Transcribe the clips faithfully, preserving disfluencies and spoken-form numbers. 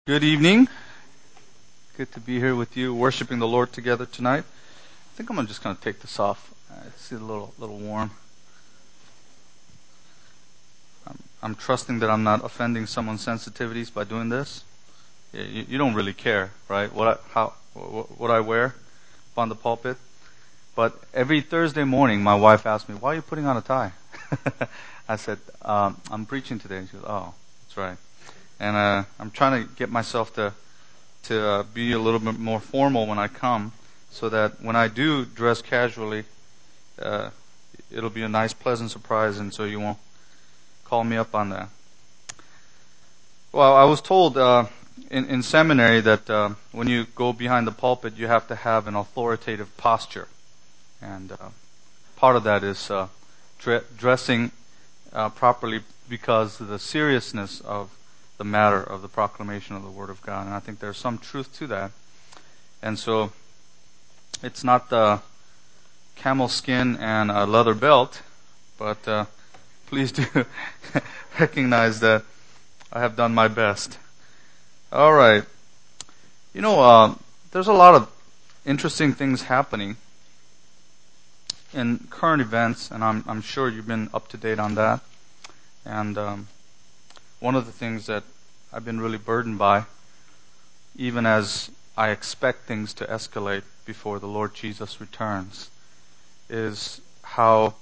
Good evening. Good to be here with you, worshiping the Lord together tonight. I think I'm just going to take this off. Uh, It's a little, little warm. I'm, I'm trusting that I'm not offending someone's sensitivities by doing this. Yeah, You, you don't really care, right? What I, how, what, what I wear up on the pulpit. But every Thursday morning, my wife asks me, "Why are you putting on a tie?" I said, um, "I'm preaching today." She goes, "Oh, that's right." And uh, I'm trying to get myself to to uh, be a little bit more formal when I come, so that when I do dress casually, uh, it'll be a nice, pleasant surprise, and so you won't call me up on that. Well, I was told uh, in, in seminary that uh, when you go behind the pulpit, you have to have an authoritative posture, and uh, part of that is uh, dre- dressing uh, properly because of the seriousness of the matter of the proclamation of the Word of God, and I think there's some truth to that. And so it's not the camel skin and a leather belt, but uh, please do recognize that I have done my best. All right. You know, uh, there's a lot of interesting things happening in current events, and I'm, I'm sure you've been up to date on that. And um, one of the things that I've been really burdened by, even as I expect things to escalate before the Lord Jesus returns, is how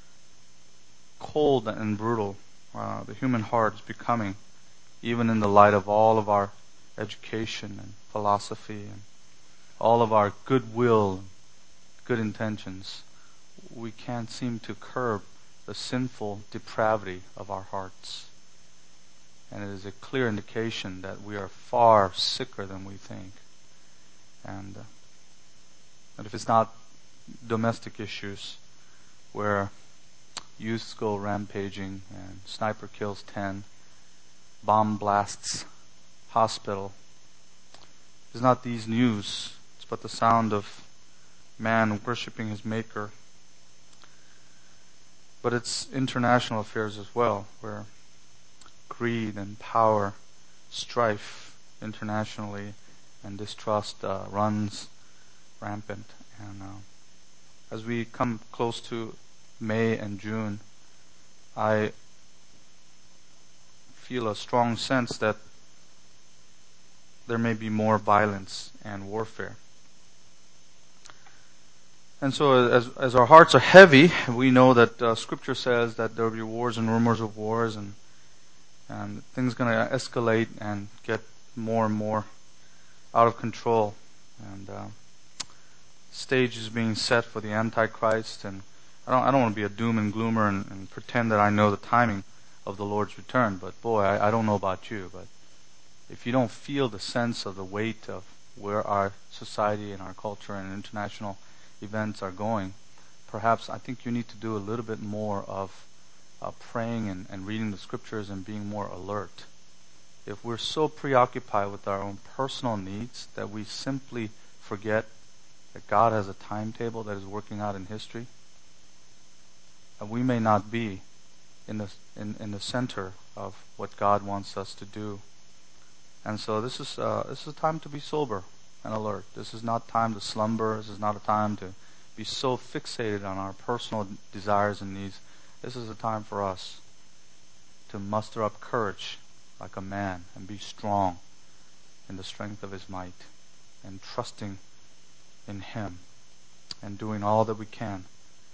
cold and brutal uh, the human heart is becoming, even in the light of all of our education and philosophy and all of our goodwill, good intentions. We can't seem to curb the sinful depravity of our hearts. And it is a clear indication that we are far sicker than we think. And, uh, and if it's not domestic issues where youths go rampaging and sniper kills ten, bomb blasts hospital, it's not these news, it's but the sound of man worshiping his maker. But it's international affairs as well, where greed and power, strife internationally, and distrust uh, runs rampant. And uh, as we come close to May and June, I feel a strong sense that there may be more violence and warfare. And so as as our hearts are heavy, we know that uh, Scripture says that there will be wars and rumors of wars, and and things are going to escalate and get more and more out of control. And uh, stage is being set for the Antichrist, and I don't I don't want to be a doom and gloomer and, and pretend that I know the timing of the Lord's return. But boy, I, I don't know about you, but if you don't feel the sense of the weight of where our society and our culture and international events are going, perhaps I think you need to do a little bit more of uh, praying and, and reading the Scriptures and being more alert. If we're so preoccupied with our own personal needs that we simply forget that God has a timetable that is working out in history, and we may not be in the in, in the center of what God wants us to do. And so this is uh, this is a time to be sober and alert. This is not time to slumber. This is not a time to be so fixated on our personal desires and needs. This is a time for us to muster up courage like a man and be strong in the strength of his might and trusting in Him and doing all that we can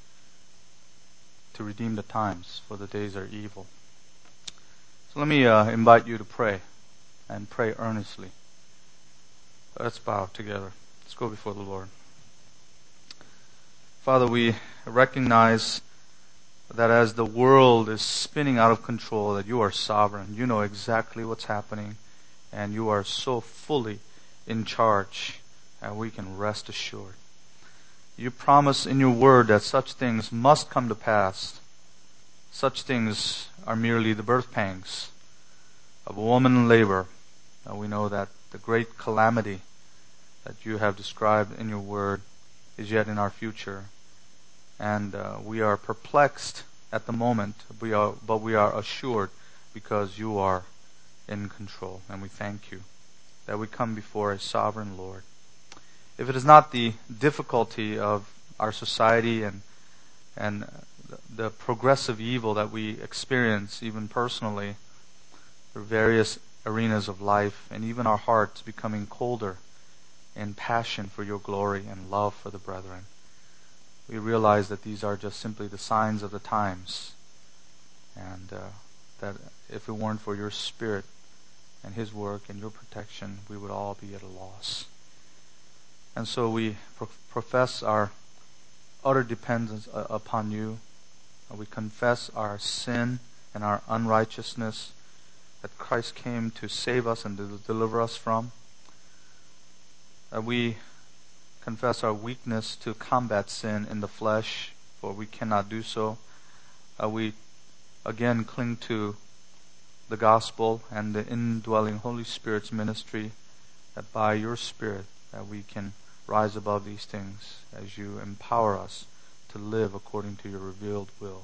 to redeem the times, for the days are evil. So let me uh, invite you to pray and pray earnestly. Let's bow together. Let's go before the Lord. Father, we recognize that as the world is spinning out of control, that you are sovereign. You know exactly what's happening, and you are so fully in charge, and we can rest assured. You promise in your word that such things must come to pass. Such things are merely the birth pangs of a woman in labor. And we know that the great calamity that you have described in your word is yet in our future. And uh, we are perplexed at the moment, we are, but we are assured because you are in control. And we thank you. that we come before a sovereign Lord. If it is not the difficulty of our society and and the progressive evil that we experience even personally through various arenas of life, and even our hearts becoming colder in passion for your glory and love for the brethren, we realize that these are just simply the signs of the times, and uh, that if it weren't for your Spirit and His work and your protection, we would all be at a loss. And so we pro- profess our utter dependence uh, upon you. We confess our sin and our unrighteousness that Christ came to save us and to deliver us from. Uh, we confess our weakness to combat sin in the flesh, for we cannot do so. Uh, we again cling to the gospel and the indwelling Holy Spirit's ministry, that by your Spirit that we can rise above these things as you empower us to live according to your revealed will.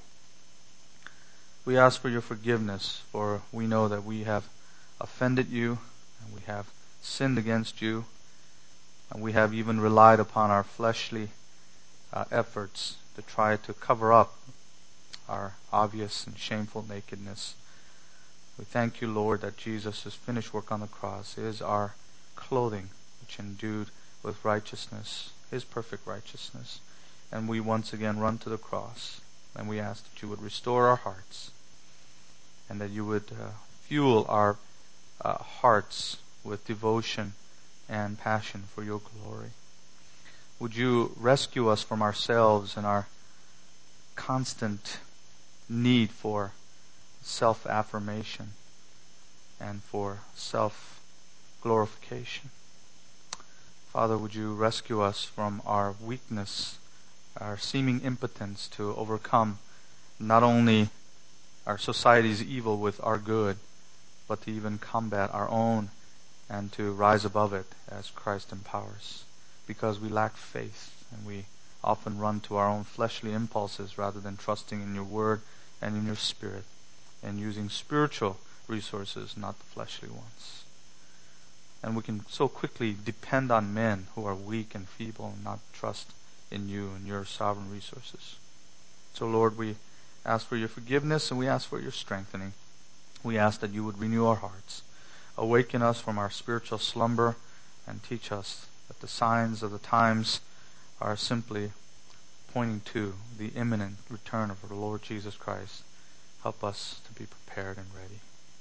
We ask for your forgiveness, for we know that we have offended you, and we have sinned against you, and we have even relied upon our fleshly uh, efforts to try to cover up our obvious and shameful nakedness. We thank you, Lord, that Jesus' finished work on the cross is our clothing, which endued with righteousness, His perfect righteousness. And we once again run to the cross, and we ask that you would restore our hearts, and that you would uh, fuel our uh, hearts with devotion and passion for your glory. Would you rescue us from ourselves and our constant need for self-affirmation and for self-glorification. Father, would you rescue us from our weakness, our seeming impotence to overcome not only our society's evil with our good, but to even combat our own and to rise above it as Christ empowers. Because we lack faith and we often run to our own fleshly impulses rather than trusting in your word and in your Spirit, and using spiritual resources, not the fleshly ones. And we can so quickly depend on men who are weak and feeble and not trust in you and your sovereign resources. So Lord, we ask for your forgiveness and we ask for your strengthening. We ask that you would renew our hearts, awaken us from our spiritual slumber, and teach us that the signs of the times are simply pointing to the imminent return of our Lord Jesus Christ. Help us to be prepared and ready.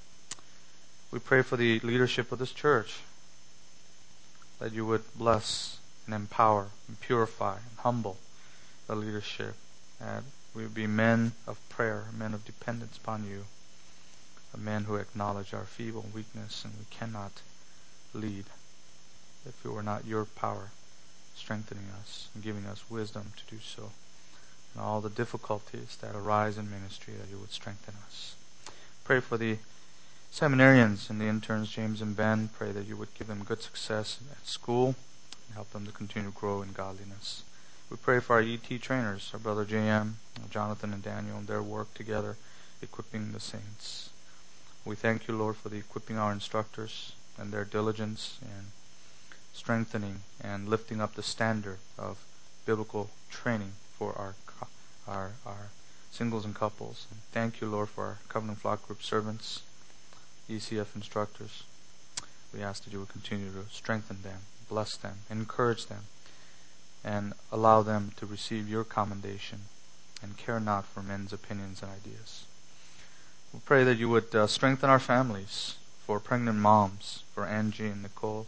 We pray for the leadership of this church, that you would bless and empower and purify and humble the leadership, that we would be men of prayer, men of dependence upon you, men who acknowledge our feeble weakness, and we cannot lead if it were not your power strengthening us and giving us wisdom to do so. And all the difficulties that arise in ministry, that you would strengthen us. Pray for the seminarians and the interns, James and Ben. Pray that you would give them good success at school and help them to continue to grow in godliness. We pray for our E T trainers, our brother J M, Jonathan and Daniel, and their work together, equipping the saints. We thank you, Lord, for the equipping our instructors and their diligence and strengthening and lifting up the standard of biblical training for our our our singles and couples. And thank you, Lord, for our Covenant Flock Group servants, E C F instructors. We ask that you would continue to strengthen them, bless them, encourage them, and allow them to receive your commendation and care not for men's opinions and ideas. We pray that you would uh, strengthen our families, for pregnant moms, for Angie and Nicole.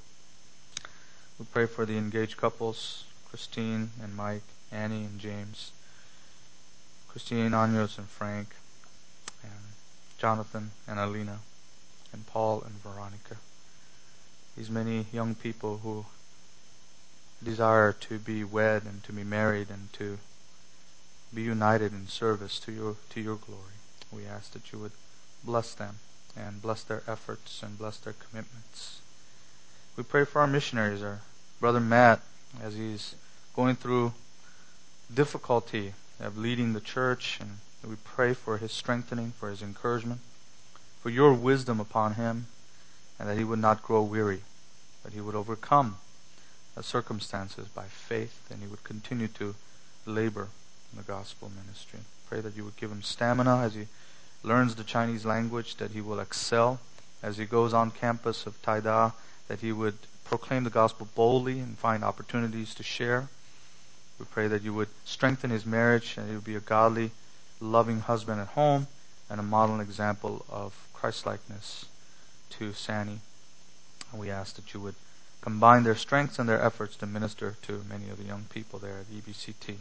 We pray for the engaged couples, Christine and Mike, Annie and James, Christine, Anyos and Frank, and Jonathan and Alina, and Paul and Veronica. These many young people who desire to be wed and to be married and to be united in service to your to your glory. We ask that you would bless them and bless their efforts and bless their commitments. We pray for our missionaries, our brother Matt, as he's going through difficulty of leading the church, and we pray for his strengthening, for his encouragement, for your wisdom upon him, and that he would not grow weary. that he would overcome the circumstances by faith, and he would continue to labor in the gospel ministry. Pray that you would give him stamina as he learns the Chinese language, that he will excel as he goes on campus of Taida, that he would proclaim the gospel boldly and find opportunities to share. We pray that you would strengthen his marriage, and he would be a godly, loving husband at home and a model example of Christ-likeness to Sani. And we ask that you would combine their strengths and their efforts to minister to many of the young people there at E B C T.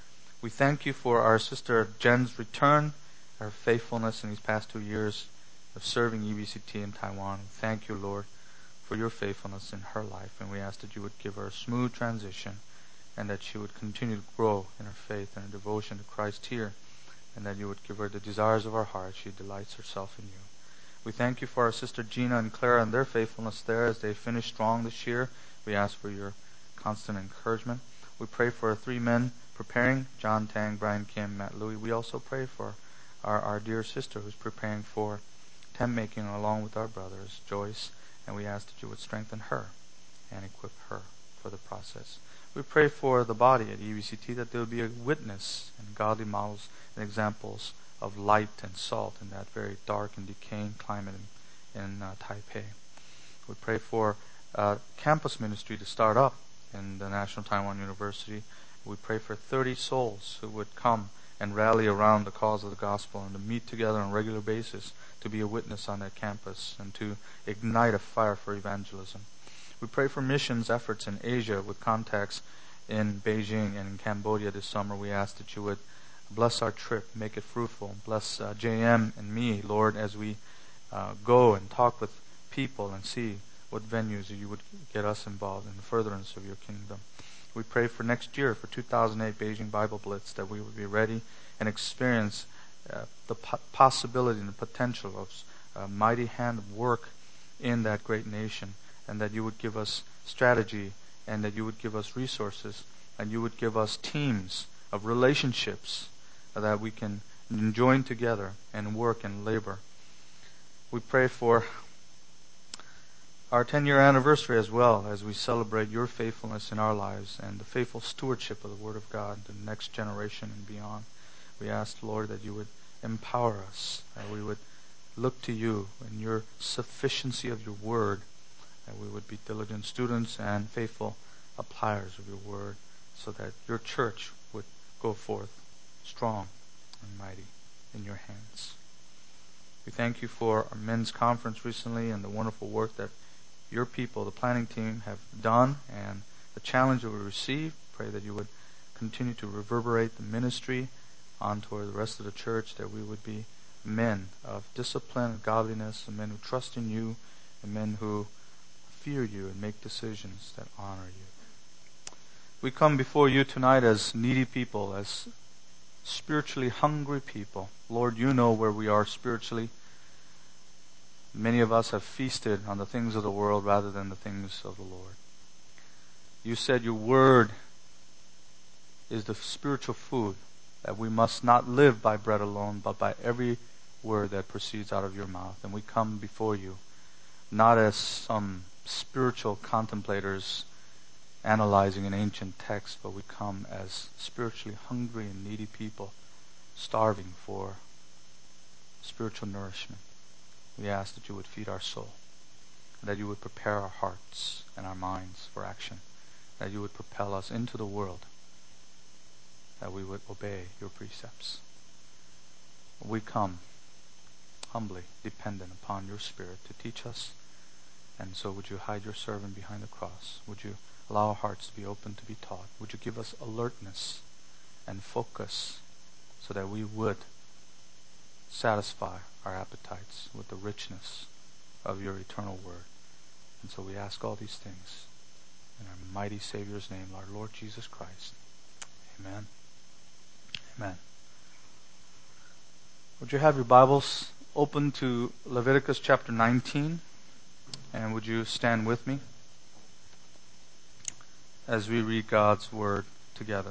We thank you for our sister Jen's return, her faithfulness in these past two years of serving E B C T in Taiwan. Thank you, Lord, for your faithfulness in her life. And we ask that you would give her a smooth transition, and that she would continue to grow in her faith and her devotion to Christ here, and that you would give her the desires of her heart. She delights herself in you. We thank you for our sister Gina and Clara and their faithfulness there as they finish strong this year. We ask for your constant encouragement. We pray for our three men preparing, John Tang, Brian Kim, Matt Louie. We also pray for our, our dear sister who's preparing for tent making along with our brothers, Joyce, and we ask that you would strengthen her and equip her for the process. We pray for the body at E B C T, that there will be a witness and godly models and examples of light and salt in that very dark and decaying climate in, in uh, Taipei. We pray for uh, campus ministry to start up in the National Taiwan University. We pray for thirty souls who would come and rally around the cause of the gospel and to meet together on a regular basis to be a witness on that campus and to ignite a fire for evangelism. We pray for missions efforts in Asia with contacts in Beijing and in Cambodia this summer. We ask that you would bless our trip, make it fruitful. Bless uh, J M and me, Lord, as we uh, go and talk with people and see what venues you would get us involved in the furtherance of your kingdom. We pray for next year, for two thousand eight Beijing Bible Blitz, that we would be ready and experience uh, the po- possibility and the potential of a mighty hand of work in that great nation, and that you would give us strategy, and that you would give us resources, and you would give us teams of relationships that we can join together and work and labor. We pray for our ten-year anniversary as well, as we celebrate your faithfulness in our lives and the faithful stewardship of the Word of God to the next generation and beyond. We ask, Lord, that you would empower us, that we would look to you and your sufficiency of your Word, that we would be diligent students and faithful appliers of your Word, so that your church would go forth strong and mighty in your hands. We thank you for our men's conference recently and the wonderful work that your people, the planning team, have done and the challenge that we received. Pray that you would continue to reverberate the ministry onto the rest of the church, that we would be men of discipline and godliness, and men who trust in you, and men who fear you and make decisions that honor you. We come before you tonight as needy people, as spiritually hungry people. Lord, you know where we are spiritually. Many of us have feasted on the things of the world rather than the things of the Lord. You said your word is the spiritual food, that we must not live by bread alone, but by every word that proceeds out of your mouth. And we come before you not as some spiritual contemplators analyzing an ancient text, but we come as spiritually hungry and needy people, starving for spiritual nourishment. We ask that you would feed our soul, that you would prepare our hearts and our minds for action, that you would propel us into the world, that we would obey your precepts. We come humbly dependent upon your Spirit to teach us, and so would you hide your servant behind the cross? Would you allow our hearts to be open to be taught? Would you give us alertness and focus so that we would satisfy our appetites with the richness of your eternal word? And so we ask all these things in our mighty Savior's name, our Lord Jesus Christ. Amen. Amen. Would you have your Bibles open to Leviticus chapter nineteen? And would you stand with me as we read God's word together?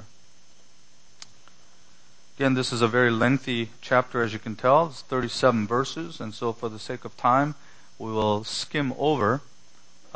Again, this is a very lengthy chapter, as you can tell. It's thirty-seven verses, and so for the sake of time, we will skim over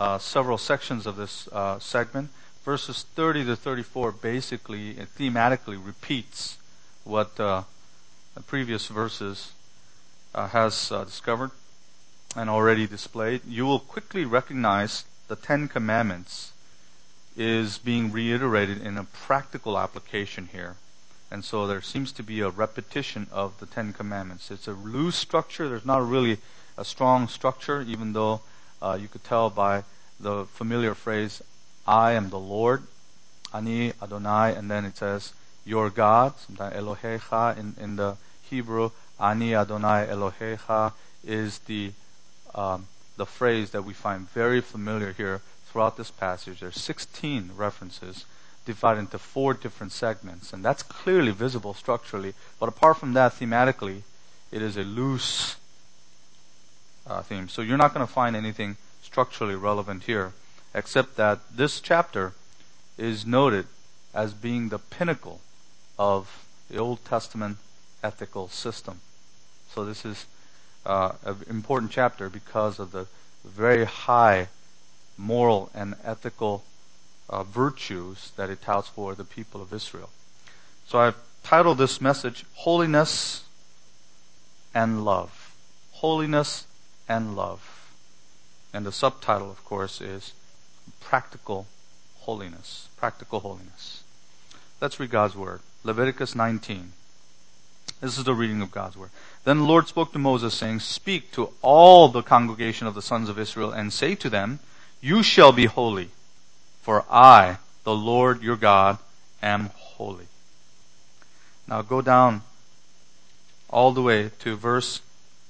uh, several sections of this uh, segment. Verses thirty to thirty-four basically, uh, thematically repeats what uh, the previous verses uh, has uh, discovered and already displayed. You will quickly recognize the Ten Commandments is being reiterated in a practical application here. And so there seems to be a repetition of the Ten Commandments. It's a loose structure. There's not really a strong structure, even though uh, you could tell by the familiar phrase, I am the Lord, Ani Adonai, and then it says, your God, sometimes Elohecha in, in the Hebrew, Ani Adonai Elohecha is the um, the phrase that we find very familiar here throughout this passage. There's sixteen references divided into four different segments, and that's clearly visible structurally. But apart from that, thematically, it is a loose uh, theme. So you're not going to find anything structurally relevant here, except that this chapter is noted as being the pinnacle of the Old Testament ethical system. So this is uh, an important chapter because of the very high moral and ethical uh, virtues that it touts for the people of Israel. So I've titled this message, Holiness and Love. Holiness and Love. And the subtitle, of course, is Practical Holiness. Practical Holiness. Let's read God's Word. Leviticus nineteen. This is the reading of God's Word. Then the Lord spoke to Moses, saying, speak to all the congregation of the sons of Israel, and say to them, you shall be holy, for I, the Lord your God, am holy. Now go down all the way to verse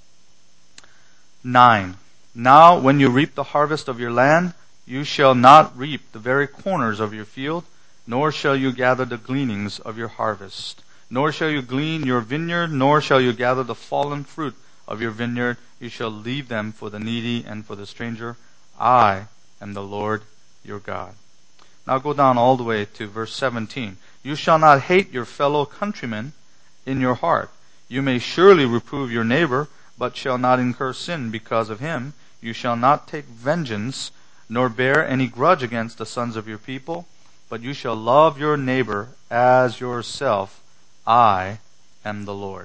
nine. Now when you reap the harvest of your land, you shall not reap the very corners of your field, nor shall you gather the gleanings of your harvest. Nor shall you glean your vineyard, nor shall you gather the fallen fruit of your vineyard. You shall leave them for the needy and for the stranger. I am the Lord your God. Now go down all the way to verse seventeen. You shall not hate your fellow countrymen in your heart. You may surely reprove your neighbor, but shall not incur sin because of him. You shall not take vengeance, nor bear any grudge against the sons of your people, but you shall love your neighbor as yourself. I am the Lord.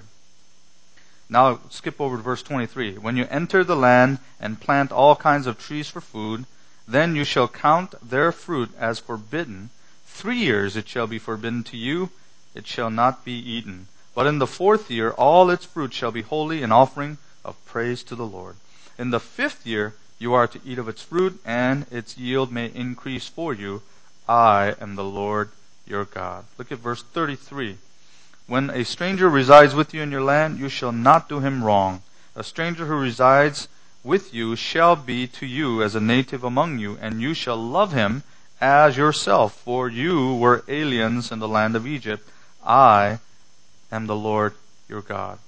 Now skip over to verse twenty-three. When you enter the land and plant all kinds of trees for food, then you shall count their fruit as forbidden. Three years it shall be forbidden to you. It shall not be eaten. But in the fourth year all its fruit shall be holy, an offering of praise to the Lord. In the fifth year you are to eat of its fruit, and its yield may increase for you. I am the Lord your God. Look at verse thirty-three. When a stranger resides with you in your land, you shall not do him wrong. A stranger who resides with you shall be to you as a native among you, and you shall love him as yourself, for you were aliens in the land of Egypt. I am the Lord your God.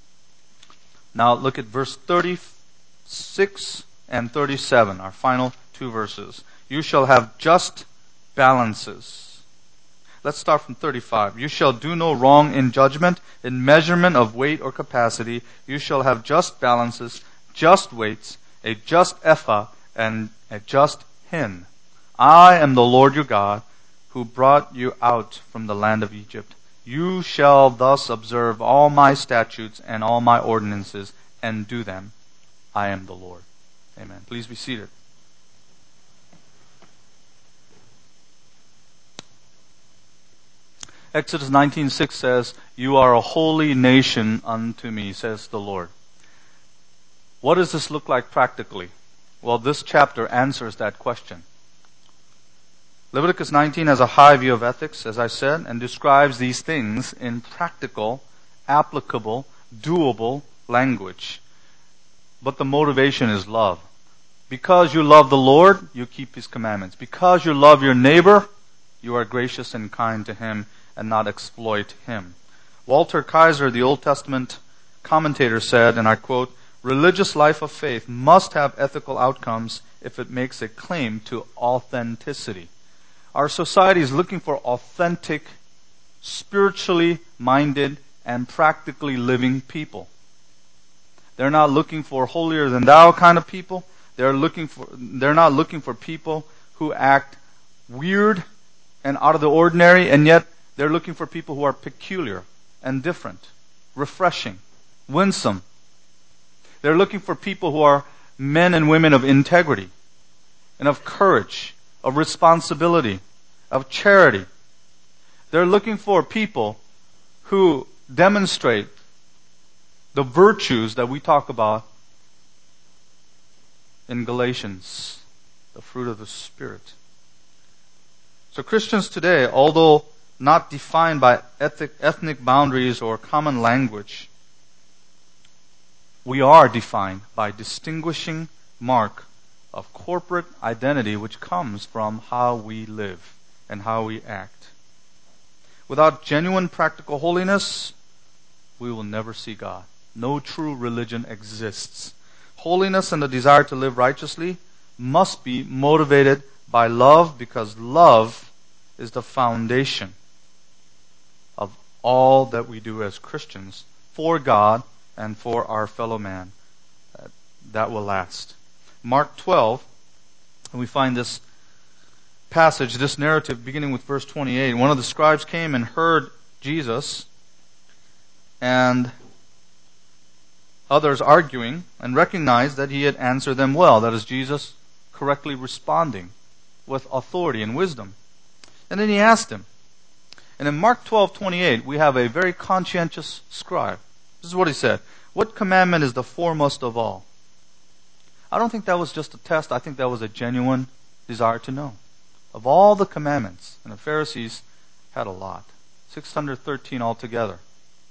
Now look at verse thirty-six and thirty-seven, our final two verses. You shall have just balances. Let's start from thirty-five. You shall do no wrong in judgment, in measurement of weight or capacity. You shall have just balances, just weights, a just ephah, and a just hin. I am the Lord your God, who brought you out from the land of Egypt. You shall thus observe all my statutes and all my ordinances, and do them. I am the Lord. Amen. Please be seated. Exodus nineteen six says, you are a holy nation unto me, says the Lord. What does this look like practically? Well, this chapter answers that question. Leviticus nineteen has a high view of ethics, as I said, and describes these things in practical, applicable, doable language. But the motivation is love. Because you love the Lord, you keep His commandments. Because you love your neighbor, you are gracious and kind to him and not exploit him. Walter Kaiser, the Old Testament commentator, said, and I quote, religious life of faith must have ethical outcomes if it makes a claim to authenticity. Our society is looking for authentic, spiritually minded, and practically living people. They're not looking for holier than thou kind of people. They're looking for, they're not looking for people who act weird and out of the ordinary, and yet they're looking for people who are peculiar and different, refreshing, winsome. They're looking for people who are men and women of integrity and of courage, of responsibility, of charity. They're looking for people who demonstrate the virtues that we talk about in Galatians, the fruit of the Spirit. So Christians today, although not defined by ethnic, ethnic boundaries or common language, we are defined by distinguishing mark of corporate identity which comes from how we live and how we act. Without genuine practical holiness, we will never see God. No true religion exists. Holiness and the desire to live righteously must be motivated by love, because love is the foundation of all that we do as Christians for God and for our fellow man. That will last. Mark twelve, and we find this passage, this narrative beginning with verse twenty-eight. One of the scribes came and heard Jesus and others arguing, and recognized that he had answered them well. That is, Jesus correctly responding with authority and wisdom. And then he asked him. And in Mark twelve twenty-eight, we have a very conscientious scribe. This is what he said. What commandment is the foremost of all? I don't think that was just a test. I think that was a genuine desire to know. Of all the commandments, and the Pharisees had a lot. six hundred thirteen altogether.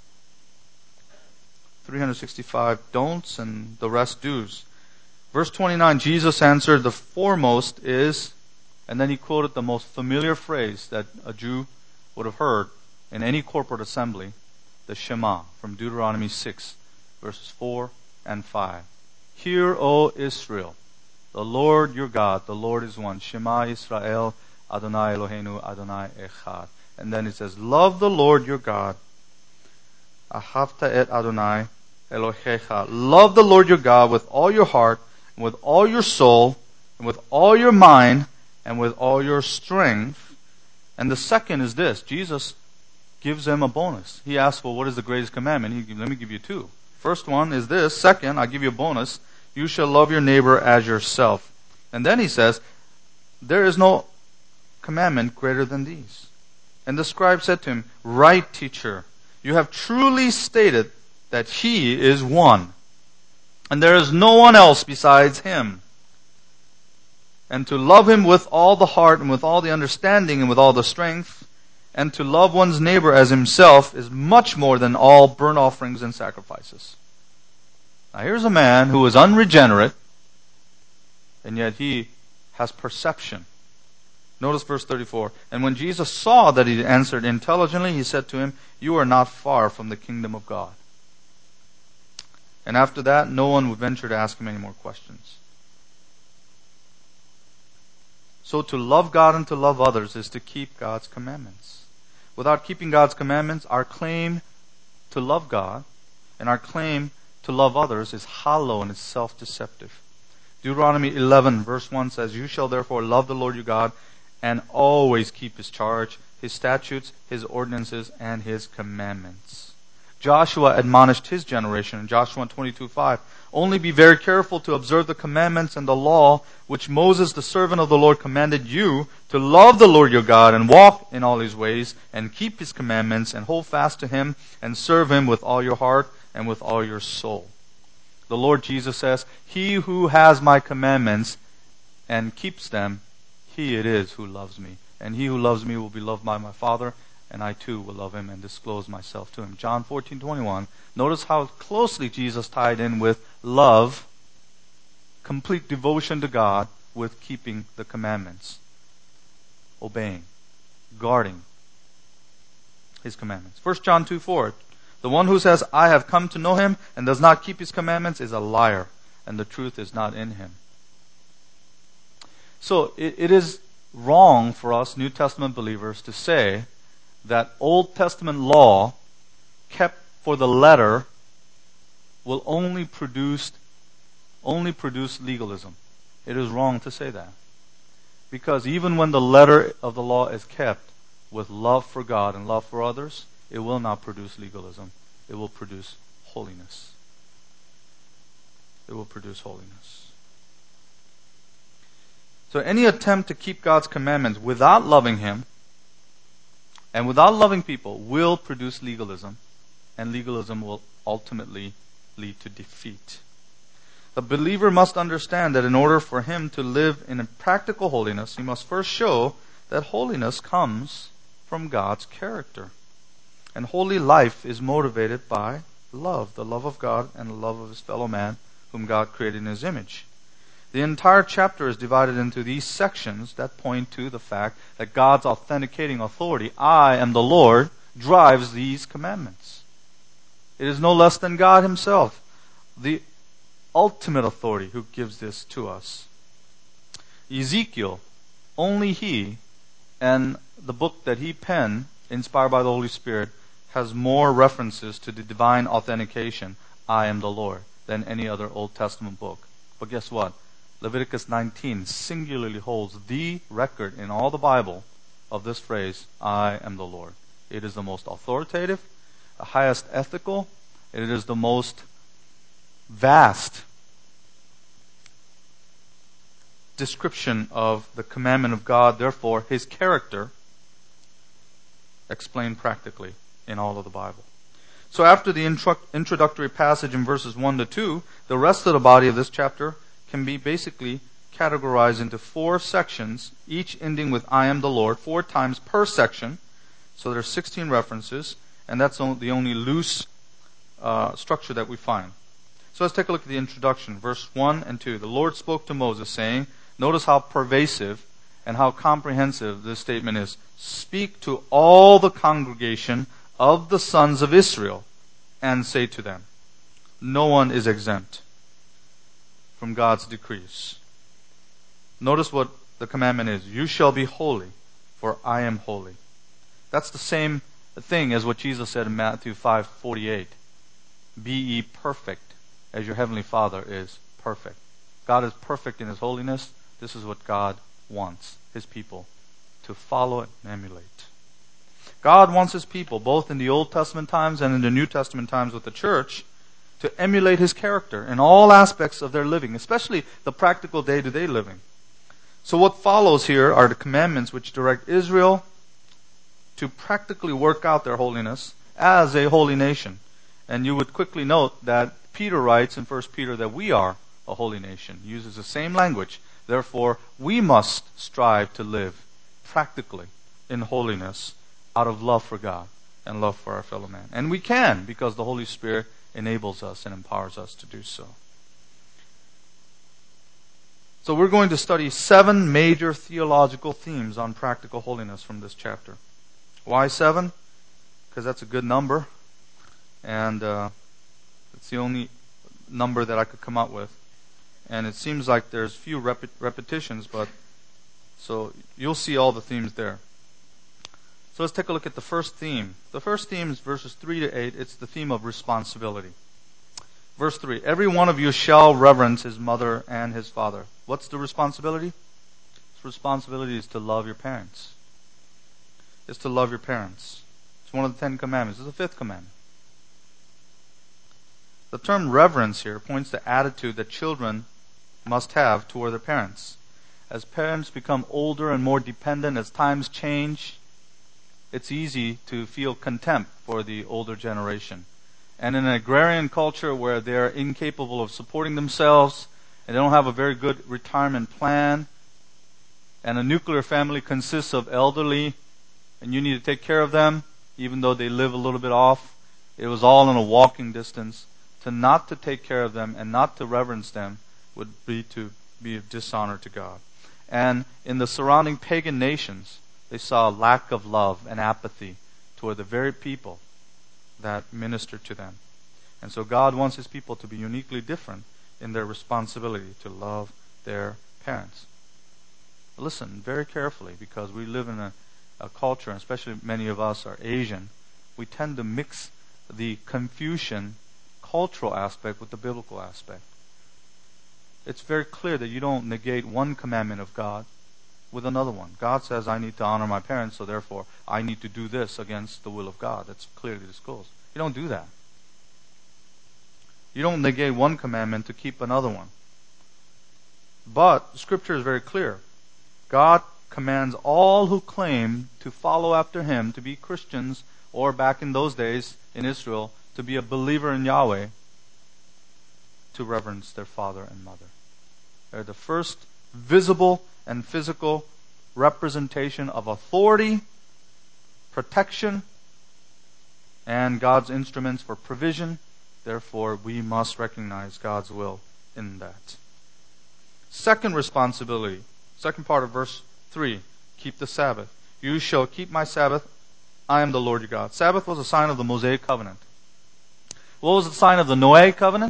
three hundred sixty-five don'ts and the rest do's. Verse twenty-nine, Jesus answered, the foremost is, and then he quoted the most familiar phrase that a Jew would have heard in any corporate assembly, the Shema, from Deuteronomy six, verses four and five. Hear, O Israel, the Lord your God, the Lord is one. Shema Israel, Adonai Eloheinu, Adonai Echad. And then it says, love the Lord your God. Ahavta et Adonai Elohecha. Love the Lord your God with all your heart, and with all your soul, and with all your mind, and with all your strength. And the second is this. Jesus gives them a bonus. He asks, well, what is the greatest commandment? He, let me give you two. First one is this. Second, I give you a bonus. You shall love your neighbor as yourself. And then he says, there is no commandment greater than these. And the scribe said to him, right, teacher, you have truly stated that he is one, and there is no one else besides him. And to love him with all the heart and with all the understanding and with all the strength, and to love one's neighbor as himself is much more than all burnt offerings and sacrifices. Now here's a man who is unregenerate, and yet he has perception. Notice verse thirty-four. And when Jesus saw that he answered intelligently, he said to him, you are not far from the kingdom of God. And after that, no one would venture to ask him any more questions. So to love God and to love others is to keep God's commandments. Without keeping God's commandments, our claim to love God and our claim to love others is hollow and is self-deceptive. Deuteronomy eleven verse one says, you shall therefore love the Lord your God and always keep his charge, his statutes, his ordinances, and his commandments. Joshua admonished his generation in Joshua twenty-two five, only be very careful to observe the commandments and the law which Moses the servant of the Lord commanded you, to love the Lord your God and walk in all his ways and keep his commandments and hold fast to him and serve him with all your heart and with all your soul. The Lord Jesus says, he who has my commandments and keeps them, he it is who loves me. And he who loves me will be loved by my Father, and I too will love him and disclose myself to him. John fourteen twenty-one. Notice how closely Jesus tied in with love, complete devotion to God, with keeping the commandments. Obeying, guarding his commandments. First John two four. The one who says, I have come to know him, and does not keep his commandments is a liar, and the truth is not in him. So it, it is wrong for us New Testament believers to say that Old Testament law kept for the letter will only produce only produce legalism. It is wrong to say that. Because even when the letter of the law is kept with love for God and love for others, it will not produce legalism. It will produce holiness. It will produce holiness. So any attempt to keep God's commandments without loving Him and without loving people will produce legalism, and legalism will ultimately lead to defeat. The believer must understand that in order for him to live in a practical holiness, he must first show that holiness comes from God's character. And holy life is motivated by love, the love of God and the love of his fellow man, whom God created in his image. The entire chapter is divided into these sections that point to the fact that God's authenticating authority, I am the Lord, drives these commandments. It is no less than God himself, the ultimate authority, who gives this to us. Ezekiel, only he, and the book that he penned, inspired by the Holy Spirit, has more references to the divine authentication, I am the Lord, than any other Old Testament book. But guess what? Leviticus nineteen singularly holds the record in all the Bible of this phrase, I am the Lord. It is the most authoritative, the highest ethical, it is the most vast description of the commandment of God, therefore his character explained practically in all of the Bible. So after the intro- introductory passage in verses one to two, the rest of the body of this chapter can be basically categorized into four sections, each ending with I am the Lord, four times per section. So there are sixteen references, and that's the only loose uh, structure that we find. So let's take a look at the introduction, verse one and two. The Lord spoke to Moses, saying, notice how pervasive and how comprehensive this statement is. Speak to all the congregation of the sons of Israel and say to them, no one is exempt from God's decrees. Notice what the commandment is. You shall be holy, for I am holy. That's the same thing as what Jesus said in Matthew five forty-eight. Be ye perfect as your heavenly Father is perfect. God is perfect in his holiness. This is what God wants his people to follow and emulate. God wants his people, both in the Old Testament times and in the New Testament times with the church, to emulate his character in all aspects of their living, especially the practical day-to-day living. So what follows here are the commandments which direct Israel to practically work out their holiness as a holy nation. And you would quickly note that Peter writes in First Peter that we are a holy nation. He uses the same language. Therefore, we must strive to live practically in holiness out of love for God and love for our fellow man. And we can, because the Holy Spirit enables us and empowers us to do so. So we're going to study seven major theological themes on practical holiness from this chapter. Why seven? Because that's a good number. And uh, it's the only number that I could come up with. And it seems like there's few rep- repetitions, but so you'll see all the themes there. So let's take a look at the first theme. The first theme is verses three to eight. It's the theme of responsibility. Verse three, every one of you shall reverence his mother and his father. What's the responsibility? His responsibility is to love your parents. It's to love your parents. It's one of the Ten Commandments. It's the fifth commandment. The term reverence here points to attitude that children must have toward their parents. As parents become older and more dependent, as times change, it's easy to feel contempt for the older generation. And in an agrarian culture where they're incapable of supporting themselves, and they don't have a very good retirement plan, and a nuclear family consists of elderly, and you need to take care of them, even though they live a little bit off, it was all in a walking distance. To not to take care of them and not to reverence them would be to be a dishonor to God. And in the surrounding pagan nations, they saw a lack of love and apathy toward the very people that ministered to them. And so God wants his people to be uniquely different in their responsibility to love their parents. Listen very carefully, because we live in a, a culture, and especially many of us are Asian, we tend to mix the Confucian cultural aspect with the biblical aspect. it's very clear that you don't negate one commandment of God with another one. God says, I need to honor my parents, so therefore I need to do this against the will of God. That's clearly disclosed. You don't do that. You don't negate one commandment to keep another one. But Scripture is very clear. God commands all who claim to follow after Him, to be Christians, or back in those days in Israel, to be a believer in Yahweh, to reverence their father and mother. They're the first visible and physical representation of authority, protection, and God's instruments for provision. Therefore, we must recognize God's will in that. Second responsibility, second part of verse three, keep the Sabbath. You shall keep my Sabbath. I am the Lord your God. Sabbath was a sign of the Mosaic covenant. What was the sign of the Noahic covenant?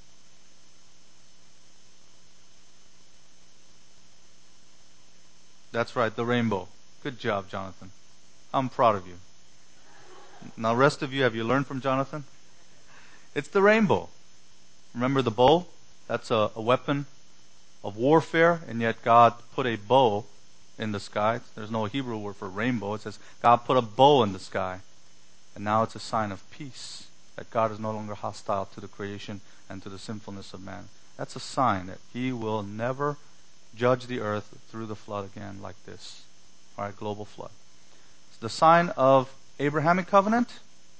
That's right, the rainbow. Good job, Jonathan. I'm proud of you. Now, rest of you, have you learned from Jonathan? It's the rainbow. Remember the bow? That's a, a weapon of warfare, and yet God put a bow in the sky. There's no Hebrew word for rainbow. It says God put a bow in the sky. And now it's a sign of peace, that God is no longer hostile to the creation and to the sinfulness of man. That's a sign that He will never judge the earth through the flood again like this. All right, global flood. It's the sign of Abrahamic covenant.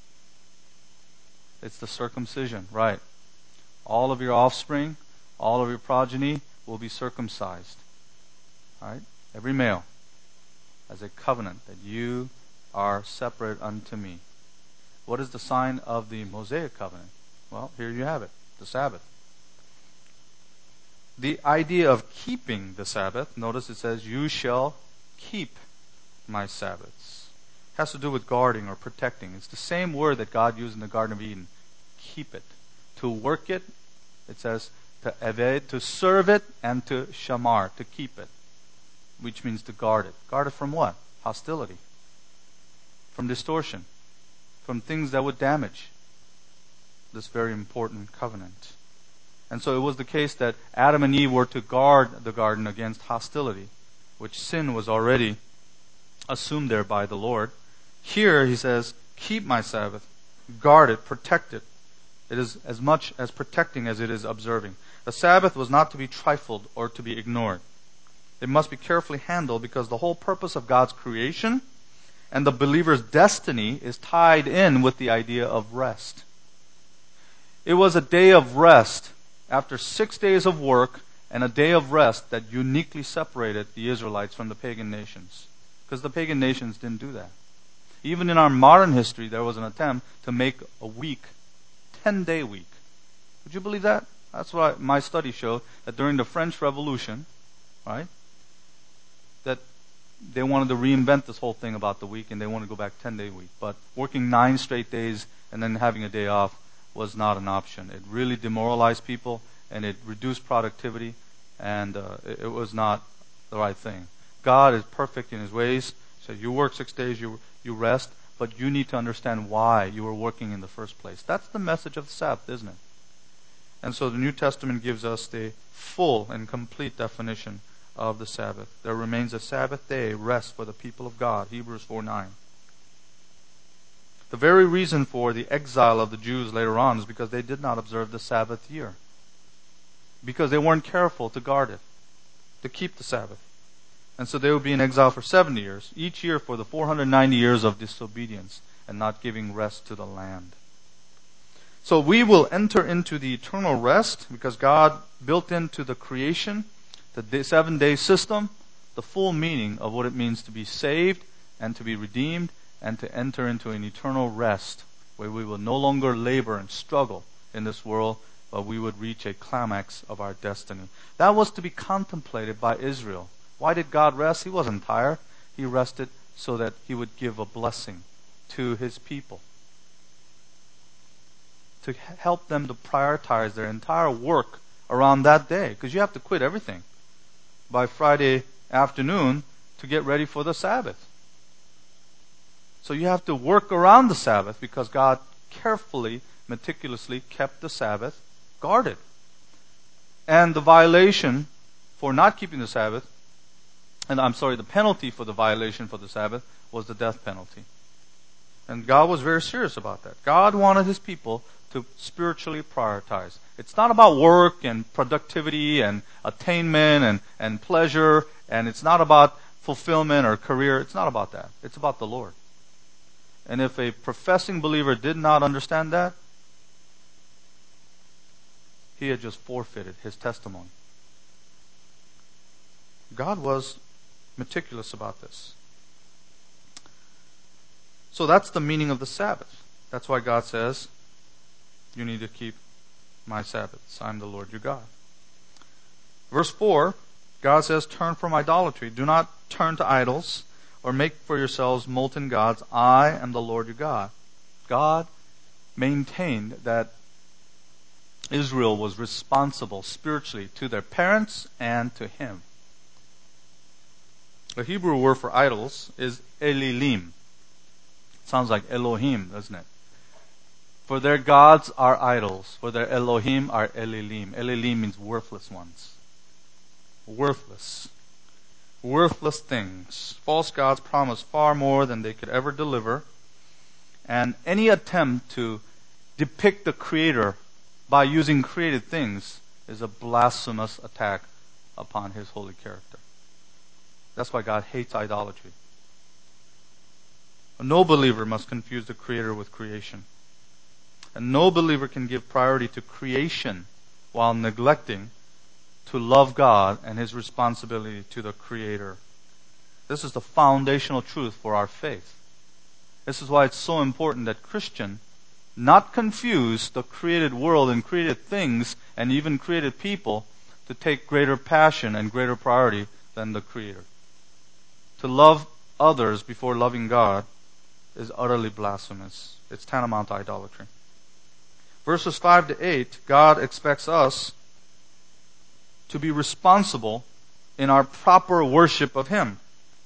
It's the circumcision, right? All of your offspring, all of your progeny will be circumcised. All right? Every male, as a covenant that you are separate unto me. What is the sign of the Mosaic covenant? Well, here you have it, the Sabbath. The idea of keeping the Sabbath, notice it says, you shall keep my Sabbaths. It has to do with guarding or protecting. It's the same word that God used in the Garden of Eden. Keep it. To work it, it says to eved, to serve it, and to shamar, to keep it. Which means to guard it. Guard it from what? Hostility. From distortion. From things that would damage this very important covenant. And so it was the case that Adam and Eve were to guard the garden against hostility, which sin was already assumed there by the Lord. Here he says, keep my Sabbath, guard it, protect it. It is as much as protecting as it is observing. The Sabbath was not to be trifled or to be ignored. It must be carefully handled because the whole purpose of God's creation and the believer's destiny is tied in with the idea of rest. It was a day of rest after six days of work and a day of rest that uniquely separated the Israelites from the pagan nations. Because the pagan nations didn't do that. Even in our modern history, there was an attempt to make a week, ten-day week. Would you believe that? That's what my study showed, that during the French Revolution, right, that they wanted to reinvent this whole thing about the week and they wanted to go back ten-day week. But working nine straight days and then having a day off was not an option. It really demoralized people and it reduced productivity and uh, it, it was not the right thing. God is perfect in His ways. So you work six days, you you rest, but you need to understand why you were working in the first place. That's the message of the Sabbath, isn't it? And so the New Testament gives us the full and complete definition of the Sabbath. There remains a Sabbath day, rest for the people of God, Hebrews four nine. The very reason for the exile of the Jews later on is because they did not observe the Sabbath year. Because they weren't careful to guard it, to keep the Sabbath. And so they would be in exile for seventy years, each year for the four hundred ninety years of disobedience and not giving rest to the land. So we will enter into the eternal rest because God built into the creation, the seven-day system, the full meaning of what it means to be saved and to be redeemed and to enter into an eternal rest where we will no longer labor and struggle in this world, but we would reach a climax of our destiny. That was to be contemplated by Israel. Why did God rest? He wasn't tired. He rested so that He would give a blessing to His people. To help them to prioritize their entire work around that day. Because you have to quit everything by Friday afternoon to get ready for the Sabbath. So you have to work around the Sabbath because God carefully, meticulously kept the Sabbath guarded. And the violation for not keeping the Sabbath, and I'm sorry, the penalty for the violation for the Sabbath was the death penalty. And God was very serious about that. God wanted His people to spiritually prioritize. It's not about work and productivity and attainment and, and pleasure, and it's not about fulfillment or career. It's not about that. It's about the Lord. And if a professing believer did not understand that, he had just forfeited his testimony. God was meticulous about this. So that's the meaning of the Sabbath. That's why God says, you need to keep my Sabbaths. I'm the Lord your God. Verse four, God says, turn from idolatry. Do not turn to idols or make for yourselves molten gods. I am the Lord your God. God maintained that Israel was responsible spiritually to their parents and to Him. The Hebrew word for idols is Elilim. Sounds like Elohim, doesn't it? For their gods are idols. For their Elohim are Elilim. Elilim means worthless ones. Worthless. Worthless things. False gods promise far more than they could ever deliver. And any attempt to depict the Creator by using created things is a blasphemous attack upon His holy character. That's why God hates idolatry. No believer must confuse the Creator with creation. And no believer can give priority to creation while neglecting to love God and His responsibility to the Creator. This is the foundational truth for our faith. This is why it's so important that Christian not confuse the created world and created things and even created people to take greater passion and greater priority than the Creator. To love others before loving God is utterly blasphemous. It's tantamount to idolatry. Verses five to eight, God expects us to be responsible in our proper worship of Him.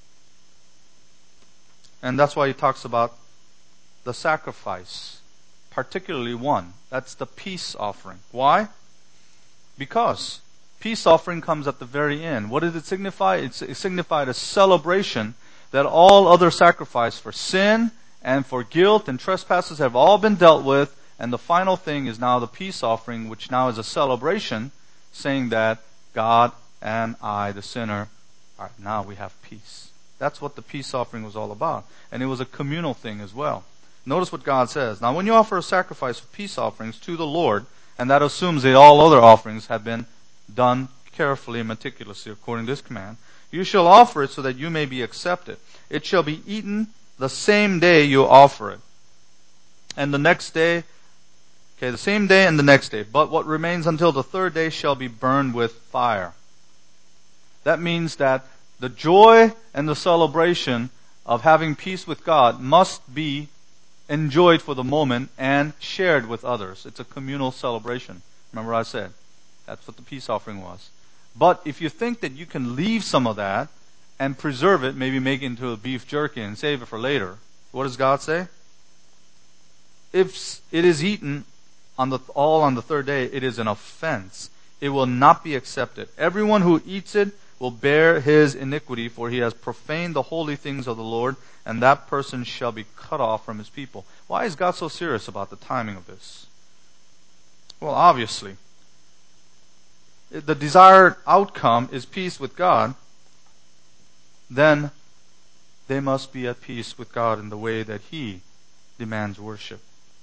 And that's why He talks about the sacrifice, particularly one. That's the peace offering. Why? Because peace offering comes at the very end. What did it signify? It, it signified a celebration that all other sacrifice for sin and for guilt and trespasses have all been dealt with. And the final thing is now the peace offering, which now is a celebration, saying that God and I, the sinner, are, now we have peace. That's what the peace offering was all about. And it was a communal thing as well. Notice what God says. Now when you offer a sacrifice of peace offerings to the Lord, and that assumes that all other offerings have been done carefully and meticulously according to this command, you shall offer it so that you may be accepted. It shall be eaten the same day you offer it. And the next day, okay, the same day and the next day. But what remains until the third day shall be burned with fire. That means that the joy and the celebration of having peace with God must be enjoyed for the moment and shared with others. It's a communal celebration. Remember I said, that's what the peace offering was. But if you think that you can leave some of that and preserve it, maybe make it into a beef jerky and save it for later, what does God say? If it is eaten on the, all on the third day, it is an offense. It will not be accepted. Everyone who eats it will bear his iniquity, for he has profaned the holy things of the Lord, and that person shall be cut off from his people. Why is God so serious about the timing of this? Well, obviously, the desired outcome is peace with God. Then they must be at peace with God in the way that He demands worship.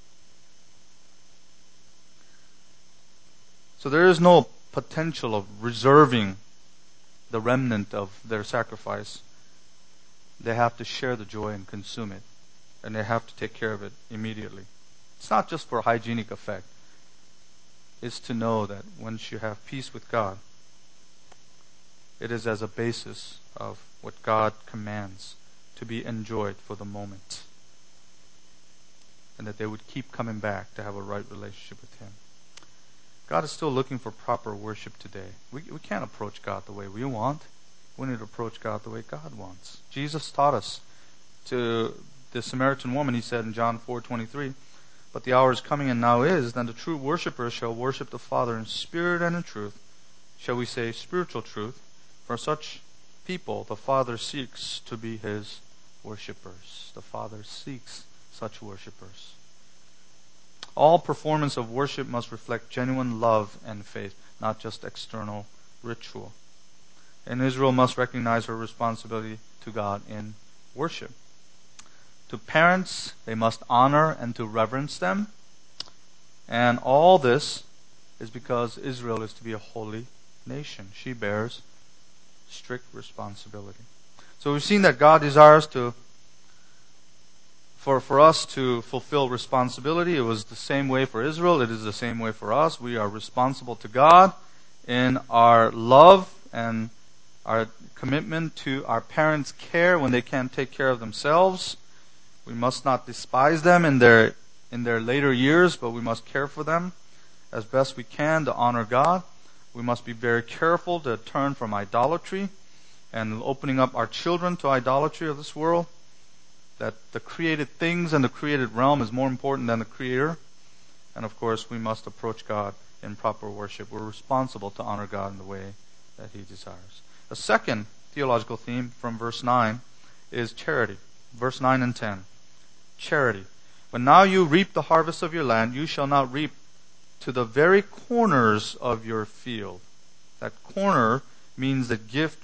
So there is no potential of reserving the remnant of their sacrifice. They have to share the joy and consume it. And they have to take care of it immediately. It's not just for hygienic effect. It's to know that once you have peace with God, it is as a basis of what God commands to be enjoyed for the moment. And that they would keep coming back to have a right relationship with Him. God is still looking for proper worship today. We, we can't approach God the way we want. We need to approach God the way God wants. Jesus taught us to the Samaritan woman. He said in John four twenty-three, "But the hour is coming and now is, then the true worshipers shall worship the Father in spirit and in truth. shall we say, spiritual truth. For such people, the Father seeks to be His worshipers. The Father seeks such worshipers. All performance of worship must reflect genuine love and faith, not just external ritual. And Israel must recognize her responsibility to God in worship. To parents, they must honor and to reverence them. And all this is because Israel is to be a holy nation. She bears strict responsibility. So we've seen that God desires to For, for us to fulfill responsibility. It was the same way for Israel. It is the same way for us. We are responsible to God in our love and our commitment to our parents' care when they can't take care of themselves. We must not despise them in their in their later years, but we must care for them as best we can to honor God. We must be very careful to turn from idolatry and opening up our children to idolatry of this world. That the created things and the created realm is more important than the Creator. And of course, we must approach God in proper worship. We're responsible to honor God in the way that He desires. The second theological theme from verse nine is charity. Verse nine and ten. Charity. When now you reap the harvest of your land, you shall not reap to the very corners of your field. That corner means the gift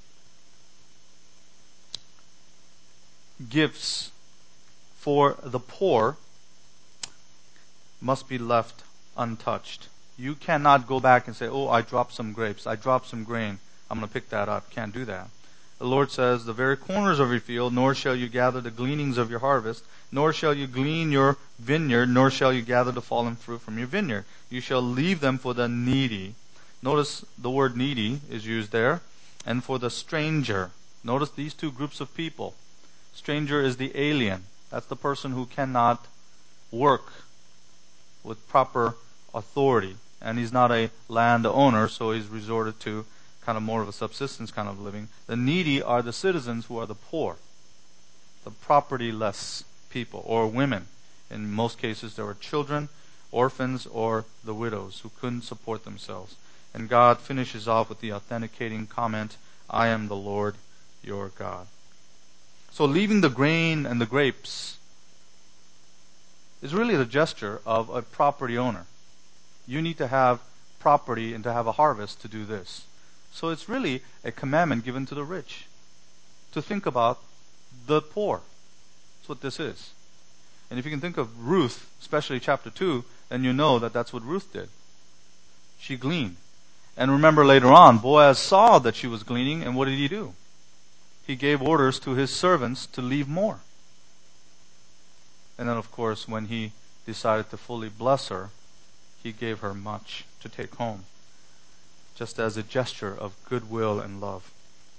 gifts for the poor must be left untouched. You cannot go back and say, oh, I dropped some grapes, I dropped some grain, I'm going to pick that up. Can't do that. The Lord says, the very corners of your field, nor shall you gather the gleanings of your harvest, nor shall you glean your vineyard, nor shall you gather the fallen fruit from your vineyard. You shall leave them for the needy. Notice the word needy is used there. And for the stranger. Notice these two groups of people. Stranger is the alien. That's the person who cannot work with proper authority. And he's not a landowner, so he's resorted to kind of more of a subsistence kind of living. The needy are the citizens who are the poor, the property-less people, or women. In most cases, there were children, orphans, or the widows who couldn't support themselves. And God finishes off with the authenticating comment, I am the Lord your God. So leaving the grain and the grapes is really the gesture of a property owner. You need to have property and to have a harvest to do this. So it's really a commandment given to the rich to think about the poor. That's what this is. And if you can think of Ruth, especially chapter two, then you know that that's what Ruth did. She gleaned. And remember later on, Boaz saw that she was gleaning, and what did he do? He gave orders to his servants to leave more. And then, of course, when he decided to fully bless her, he gave her much to take home, just as a gesture of goodwill and love.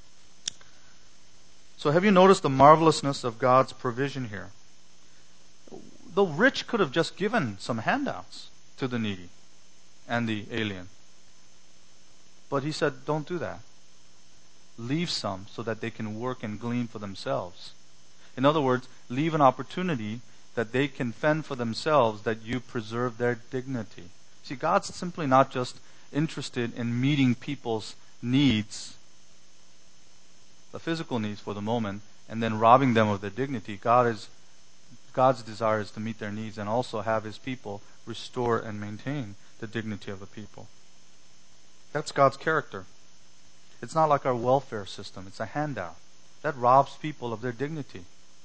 So have you noticed the marvelousness of God's provision here? The rich could have just given some handouts to the needy and the alien. But he said, don't do that. Leave some so that they can work and glean for themselves. In other words, leave an opportunity that they can fend for themselves, that you preserve their dignity. See, God's simply not just interested in meeting people's needs, the physical needs for the moment, and then robbing them of their dignity. God is, God's desire is to meet their needs and also have His people restore and maintain the dignity of the people. That's God's character. It's not like our welfare system. It's a handout. That robs people of their dignity.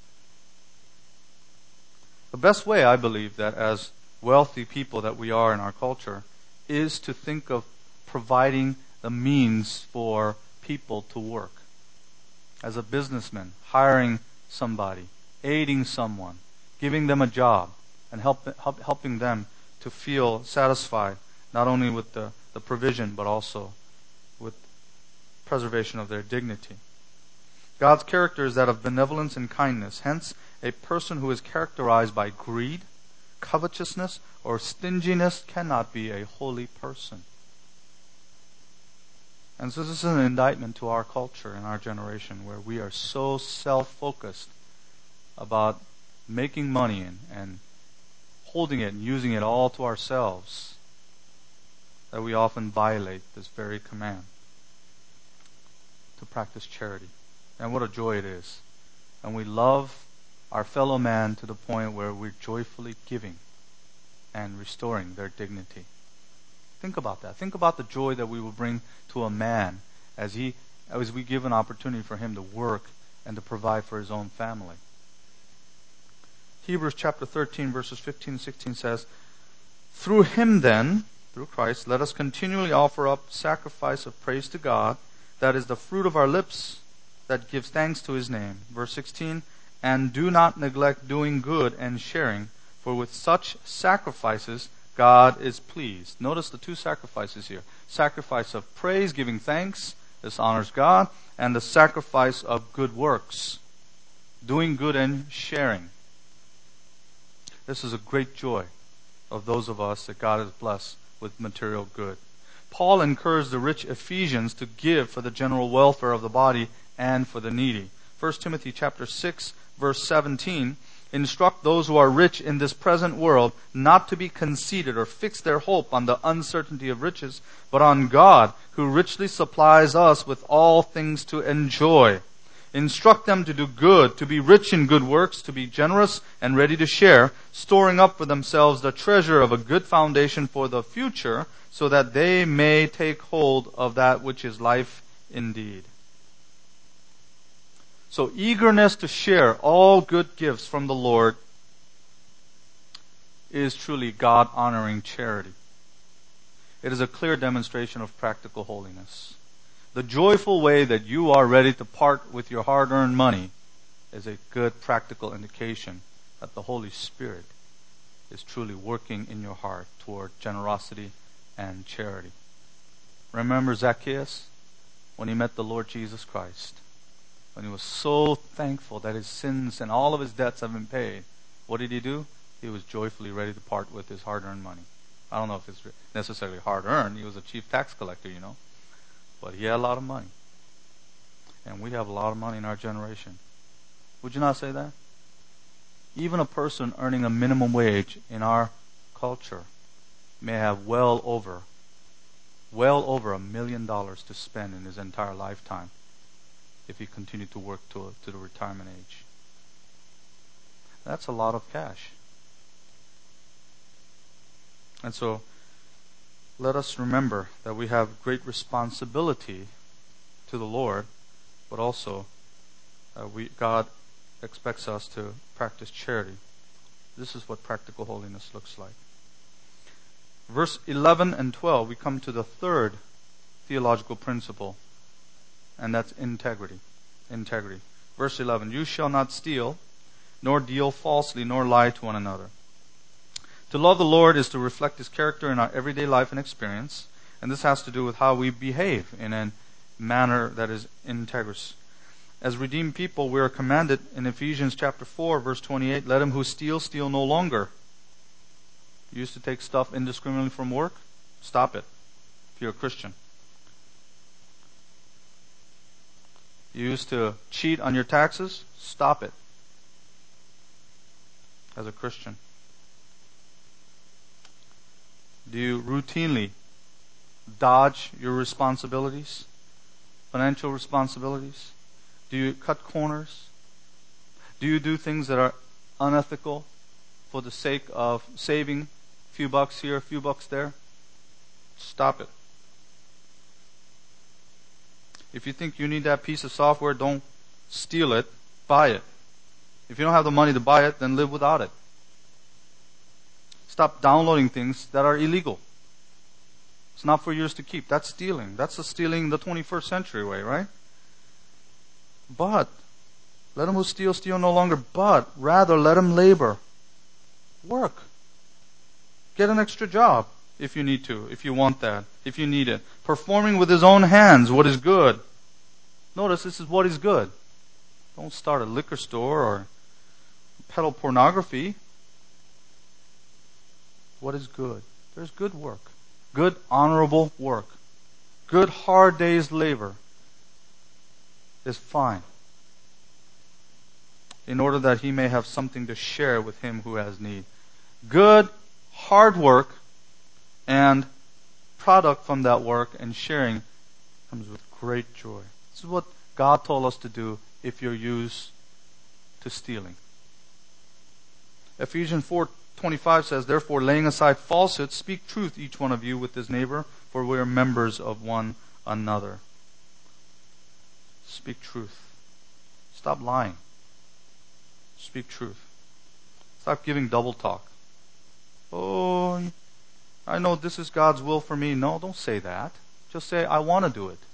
The best way, I believe, that as wealthy people that we are in our culture, is to think of providing the means for people to work. As a businessman, hiring somebody, aiding someone, giving them a job, and help, help, helping them to feel satisfied, not only with the, the provision, but also with preservation of their dignity. God's character is that of benevolence and kindness. Hence, a person who is characterized by greed, covetousness, or stinginess cannot be a holy person. And so this is an indictment to our culture and our generation, where we are so self-focused about making money and, and holding it and using it all to ourselves, that we often violate this very command to practice charity. And what a joy it is. And we love our fellow man to the point where we're joyfully giving and restoring their dignity. Think about that. Think about the joy that we will bring to a man as he, as we give an opportunity for him to work and to provide for his own family. Hebrews chapter thirteen verses fifteen and sixteen says, "Through him then, through Christ, let us continually offer up sacrifice of praise to God, that is the fruit of our lips that gives thanks to his name." Verse sixteen, "And do not neglect doing good and sharing, for with such sacrifices God is pleased." Notice the two sacrifices here. Sacrifice of praise, giving thanks, this honors God, and the sacrifice of good works, doing good and sharing. This is a great joy of those of us that God has blessed with material good. Paul encouraged the rich Ephesians to give for the general welfare of the body and for the needy. First Timothy chapter six verse seventeen, "Instruct those who are rich in this present world not to be conceited or fix their hope on the uncertainty of riches, but on God, who richly supplies us with all things to enjoy. Instruct them to do good, to be rich in good works, to be generous and ready to share, storing up for themselves the treasure of a good foundation for the future, so that they may take hold of that which is life indeed." So eagerness to share all good gifts from the Lord is truly God-honoring charity. It is a clear demonstration of practical holiness. The joyful way that you are ready to part with your hard-earned money is a good practical indication that the Holy Spirit is truly working in your heart toward generosity and charity. Remember Zacchaeus when he met the Lord Jesus Christ? When he was so thankful that his sins and all of his debts have been paid, what did he do? He was joyfully ready to part with his hard-earned money. I don't know if it's necessarily hard-earned. He was a chief tax collector, you know. But he had a lot of money. And we have a lot of money in our generation. Would you not say that? Even a person earning a minimum wage in our culture may have well over, well over a million dollars to spend in his entire lifetime if he continued to work to, to the retirement age. That's a lot of cash. And so, let us remember that we have great responsibility to the Lord, but also uh, we God expects us to practice charity. This is what practical holiness looks like. Verse eleven and twelve, we come to the third theological principle, and that's integrity. Integrity. Verse eleven, "You shall not steal, nor deal falsely, nor lie to one another." To love the Lord is to reflect His character in our everyday life and experience, and this has to do with how we behave in a manner that is integrous. As redeemed people, we are commanded in Ephesians chapter four, verse twenty-eight, "Let him who steals, steal no longer." You used to take stuff indiscriminately from work? Stop it, if you're a Christian. You used to cheat on your taxes? Stop it, as a Christian. Do you routinely dodge your responsibilities? Financial responsibilities? Do you cut corners? Do you do things that are unethical for the sake of saving a few bucks here, a few bucks there? Stop it. If you think you need that piece of software, don't steal it, buy it. If you don't have the money to buy it, then live without it. Stop downloading things that are illegal. It's not for yours to keep. That's stealing. That's the stealing the twenty-first century way, right? But, let him who steals, steal no longer, but rather let him labor. Work. Get an extra job if you need to, if you want that, if you need it. Performing with his own hands what is good. Notice this is what is good. Don't start a liquor store or peddle pornography. What is good? There's good work. Good, honorable work. Good, hard day's labor is fine, in order that he may have something to share with him who has need. Good, hard work and product from that work and sharing comes with great joy. This is what God told us to do if you're used to stealing. Ephesians four twenty-five says, "Therefore, laying aside falsehood, speak truth each one of you with his neighbor, for we are members of one another." Speak truth. Stop lying. Speak truth. Stop giving double talk. Oh, I know this is God's will for me. No, don't say that. Just say, I want to do it.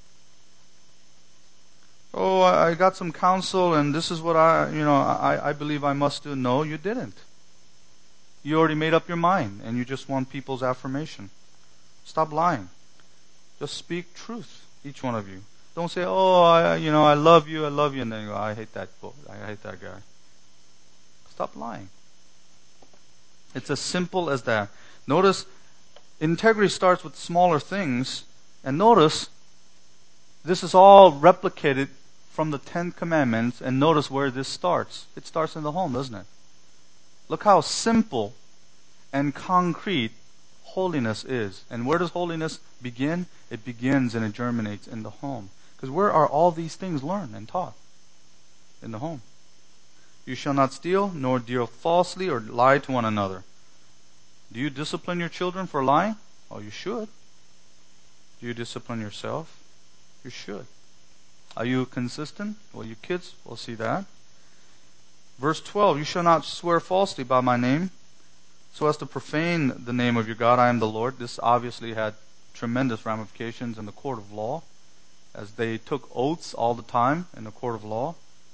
Oh, I got some counsel and this is what I, you know, I, I believe I must do. No, you didn't. You already made up your mind and you just want people's affirmation. Stop lying. Just speak truth, each one of you. Don't say, oh, I, you know, I love you, I love you, and then you go, I hate that book, I hate that guy. Stop lying. It's as simple as that. Notice, integrity starts with smaller things, and notice, this is all replicated from the Ten Commandments, and notice where this starts. It starts in the home, doesn't it? Look how simple and concrete holiness is. And where does holiness begin? It begins and it germinates in the home. Because where are all these things learned and taught? In the home. You shall not steal, nor deal falsely, or lie to one another. Do you discipline your children for lying? Oh, you should. Do you discipline yourself? You should. Are you consistent? Well, you kids will see that. Verse twelve, you shall not swear falsely by my name, so as to profane the name of your God. I am the Lord. This obviously had tremendous ramifications in the court of law, as they took oaths all the time in the court of law.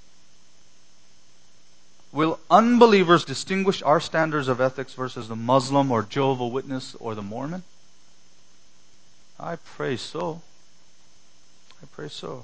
Will unbelievers distinguish our standards of ethics versus the Muslim or Jehovah's Witness or the Mormon? I pray so. I pray so.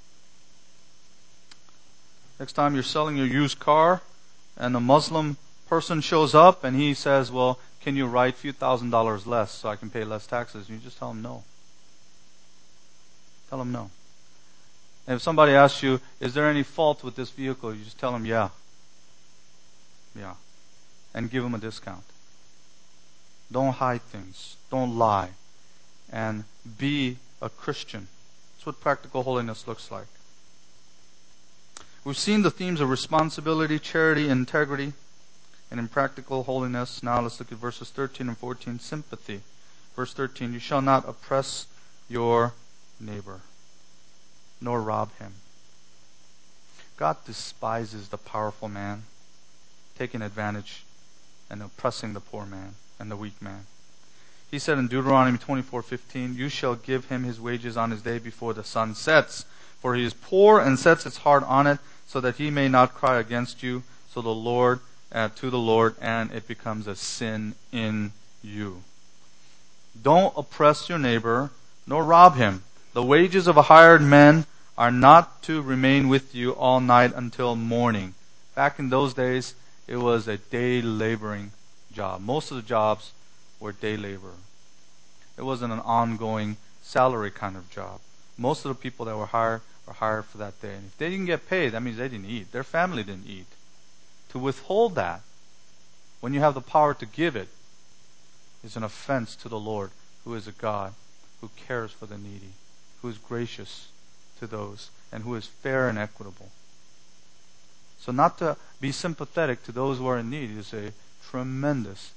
Next time you're selling your used car and a Muslim person shows up and he says, well, can you write a few thousand dollars less so I can pay less taxes? You just tell him no. Tell him no. And if somebody asks you, is there any fault with this vehicle? You just tell them, yeah. Yeah. And give them a discount. Don't hide things. Don't lie. And be a Christian. That's what practical holiness looks like. We've seen the themes of responsibility, charity, integrity, and in practical holiness. Now let's look at verses thirteen and fourteen. Sympathy. Verse thirteen, you shall not oppress your neighbor, nor rob him. God despises the powerful man, taking advantage and oppressing the poor man and the weak man. He said in Deuteronomy twenty-four fifteen, you shall give him his wages on his day before the sun sets, for he is poor and sets his heart on it, so that he may not cry against you, so the Lord uh, to the Lord, and it becomes a sin in you. Don't oppress your neighbor, nor rob him. The wages of a hired man are not to remain with you all night until morning. Back in those days, it was a day laboring job. Most of the jobs were day labor. It wasn't an ongoing salary kind of job. Most of the people that were hired were hired for that day. And if they didn't get paid, that means they didn't eat. Their family didn't eat. To withhold that, when you have the power to give it, is an offense to the Lord, who is a God who cares for the needy, who is gracious to those, and who is fair and equitable. So not to be sympathetic to those who are in need is a tremendous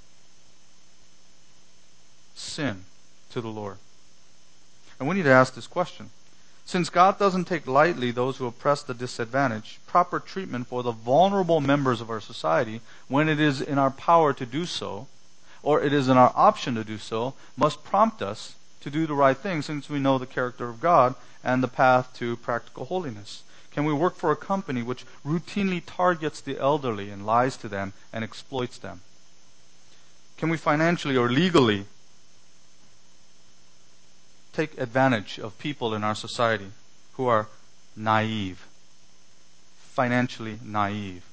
sin to the Lord. And we need to ask this question. Since God doesn't take lightly those who oppress the disadvantaged, proper treatment for the vulnerable members of our society, when it is in our power to do so, or it is in our option to do so, must prompt us to do the right thing, since we know the character of God and the path to practical holiness. Can we work for a company which routinely targets the elderly and lies to them and exploits them? Can we financially or legally take advantage of people in our society who are naive, financially naive?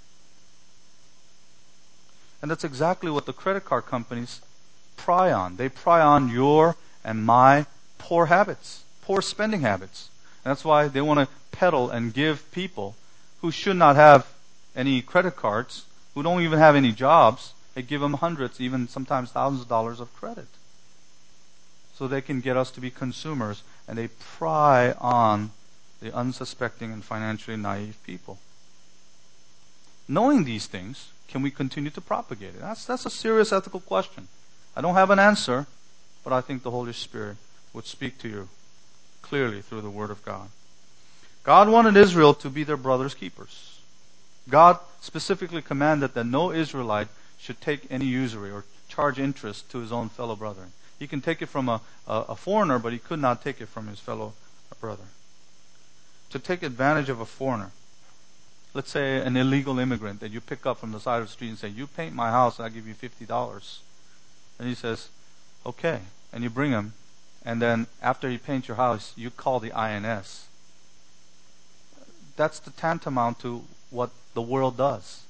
And that's exactly what the credit card companies pry on. They pry on your and my poor habits, poor spending habits. And that's why they want to peddle and give people who should not have any credit cards, who don't even have any jobs, they give them hundreds, even sometimes thousands of dollars of credit. so they can get us to be consumers, and they pry on the unsuspecting and financially naive people. Knowing these things, can we continue to propagate it? That's, that's a serious ethical question. I don't have an answer, but I think the Holy Spirit would speak to you clearly through the Word of God. God wanted Israel to be their brother's keepers. God specifically commanded that no Israelite should take any usury or charge interest to his own fellow brethren. He can take it from a, a, a foreigner, but he could not take it from his fellow brother. To take advantage of a foreigner, let's say an illegal immigrant that you pick up from the side of the street and say, you paint my house and I'll give you fifty dollars. And he says, okay. And you bring him, and then after you paint your house, you call the I N S. That's the tantamount to what the world does.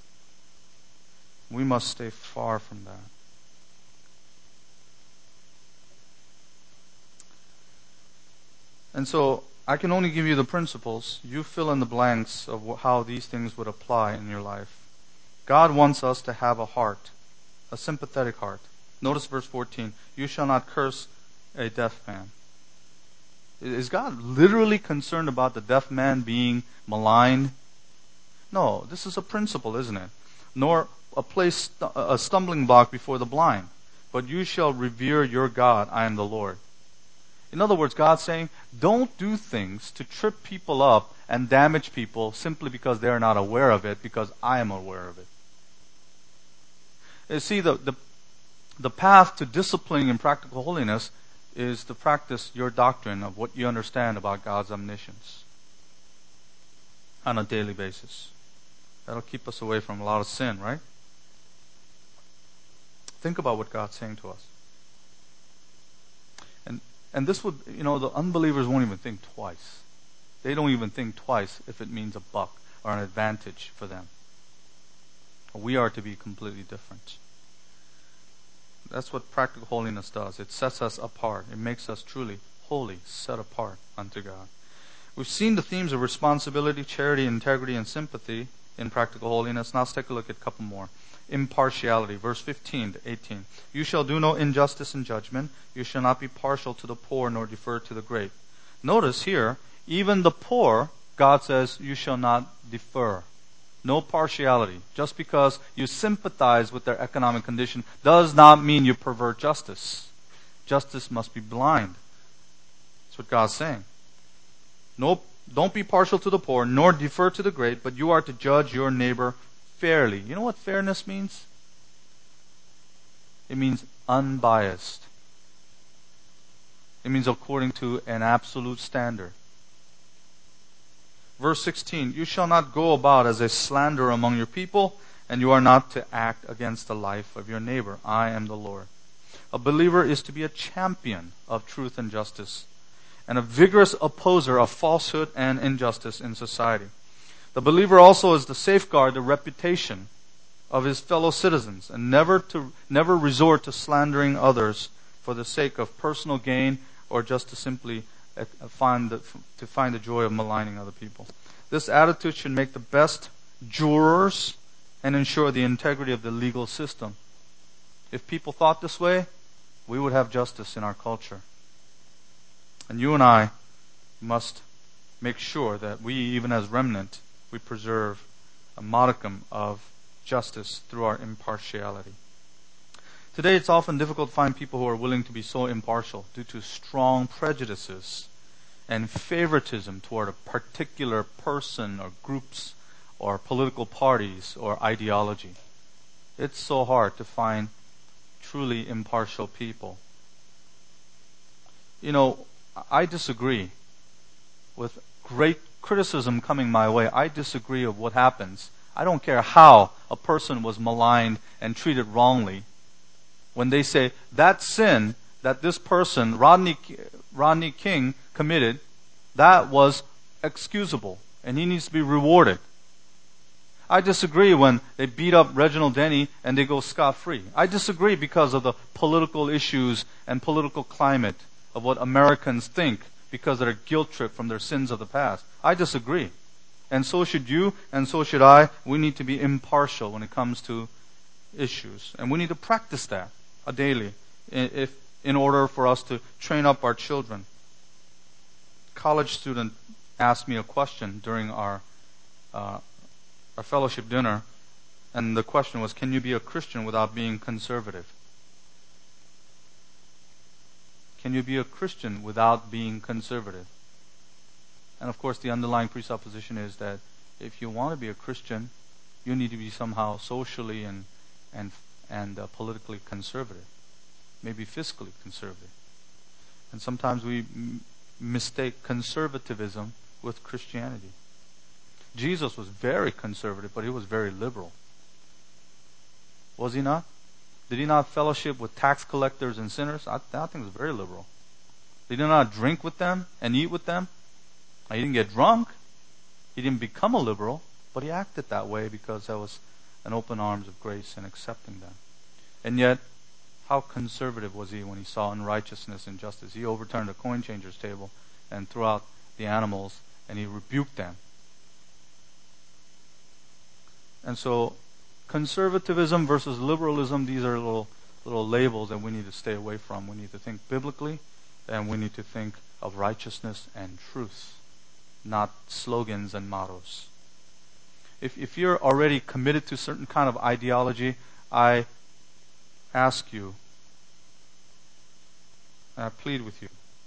We must stay far from that. And so, I can only give you the principles. You fill in the blanks of how these things would apply in your life. God wants us to have a heart, a sympathetic heart. Notice verse fourteen. You shall not curse a deaf man. Is God literally concerned about the deaf man being maligned? No, this is a principle, isn't it? Nor a place, a stumbling block before the blind. But you shall revere your God. I am the Lord. In other words, God's saying, don't do things to trip people up and damage people simply because they are not aware of it, because I am aware of it. You see, the, the, the path to disciplining and practical holiness is to practice your doctrine of what you understand about God's omniscience on a daily basis. That'll keep us away from a lot of sin, right? Think about what God's saying to us. And and this would, you know, the unbelievers won't even think twice. They don't even think twice if it means a buck or an advantage for them. We are to be completely different. That's what practical holiness does. It sets us apart. It makes us truly holy, set apart unto God. We've seen the themes of responsibility, charity, integrity, and sympathy in practical holiness. Now let's take a look at a couple more. Impartiality, verse fifteen to eighteen. You shall do no injustice in judgment. You shall not be partial to the poor, nor defer to the great. Notice here, even the poor, God says, you shall not defer. No partiality. Just because you sympathize with their economic condition does not mean you pervert justice. Justice must be blind. That's what God's saying. No, don't be partial to the poor, nor defer to the great, but you are to judge your neighbor fairly. You know what fairness means? It means unbiased. It means according to an absolute standard. Verse sixteen, you shall not go about as a slanderer among your people, and you are not to act against the life of your neighbor. I am the Lord. A believer is to be a champion of truth and justice, and a vigorous opposer of falsehood and injustice in society. The believer also is to safeguard the reputation of his fellow citizens, and never to never resort to slandering others for the sake of personal gain or just to simply find the, to find the joy of maligning other people. This attitude should make the best jurors and ensure the integrity of the legal system. If people thought this way, we would have justice in our culture. And you and I must make sure that we, even as remnant, we preserve a modicum of justice through our impartiality. Today it's often difficult to find people who are willing to be so impartial due to strong prejudices and favoritism toward a particular person or groups or political parties or ideology. It's so hard to find truly impartial people. You know, I disagree with great criticism coming my way. I disagree with what happens. I don't care how a person was maligned and treated wrongly. When they say that sin that this person, Rodney, Rodney King, committed, that was excusable and he needs to be rewarded. I disagree when they beat up Reginald Denny and they go scot-free. I disagree because of the political issues and political climate of what Americans think because of their guilt trip from their sins of the past. I disagree. And so should you, and so should I. We need to be impartial when it comes to issues. And we need to practice that daily if in order for us to train up our children. College student asked me a question during our uh, our fellowship dinner, and the question was, can you be a Christian without being conservative? Can you be a Christian without being conservative? And of course, the underlying presupposition is that if you want to be a Christian, you need to be somehow socially and and and uh, politically conservative, maybe fiscally conservative. And sometimes we m- mistake conservatism with Christianity. Jesus was very conservative, but he was very liberal. Was he not? Did he not fellowship with tax collectors and sinners? I, I think he was very liberal. Did he not drink with them and eat with them? He didn't get drunk. He didn't become a liberal, but he acted that way because that was an open arms of grace and accepting them. And yet, how conservative was he when he saw unrighteousness and injustice? He overturned a coin changer's table and threw out the animals, and he rebuked them. And so, conservatism versus liberalism, these are little little labels that we need to stay away from. We need to think biblically, and we need to think of righteousness and truth, not slogans and mottos. If if you're already committed to certain kind of ideology, I ask you, and I plead with you,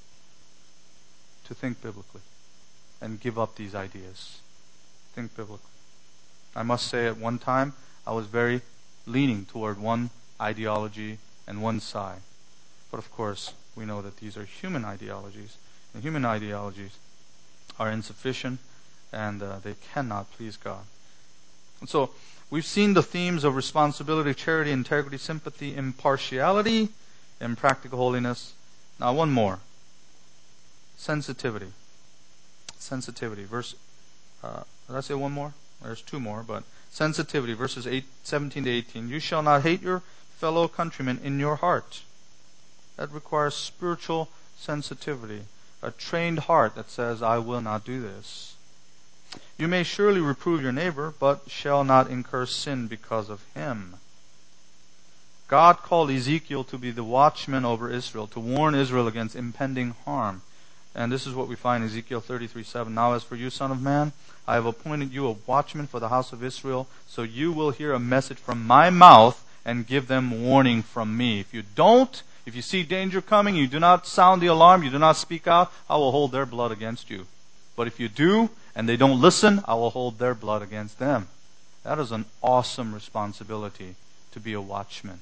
to think biblically and give up these ideas. Think biblically. I must say, at one time, I was very leaning toward one ideology and one side. But of course, we know that these are human ideologies. And human ideologies are insufficient, and uh, they cannot please God. And so, we've seen the themes of responsibility, charity, integrity, sympathy, impartiality, and practical holiness. Now, one more. Sensitivity. Sensitivity. Verse, uh, did I say one more? There's two more, but sensitivity, verses eight, seventeen to eighteen. You shall not hate your fellow countrymen in your heart. That requires spiritual sensitivity. A trained heart that says, I will not do this. You may surely reprove your neighbor, but shall not incur sin because of him. God called Ezekiel to be the watchman over Israel, to warn Israel against impending harm. And this is what we find in Ezekiel thirty-three seven. Now as for you, son of man, I have appointed you a watchman for the house of Israel, so you will hear a message from my mouth and give them warning from me. If you don't, if you see danger coming, you do not sound the alarm, you do not speak out, I will hold their blood against you. But if you do, and they don't listen, I will hold their blood against them. That is an awesome responsibility, to be a watchman.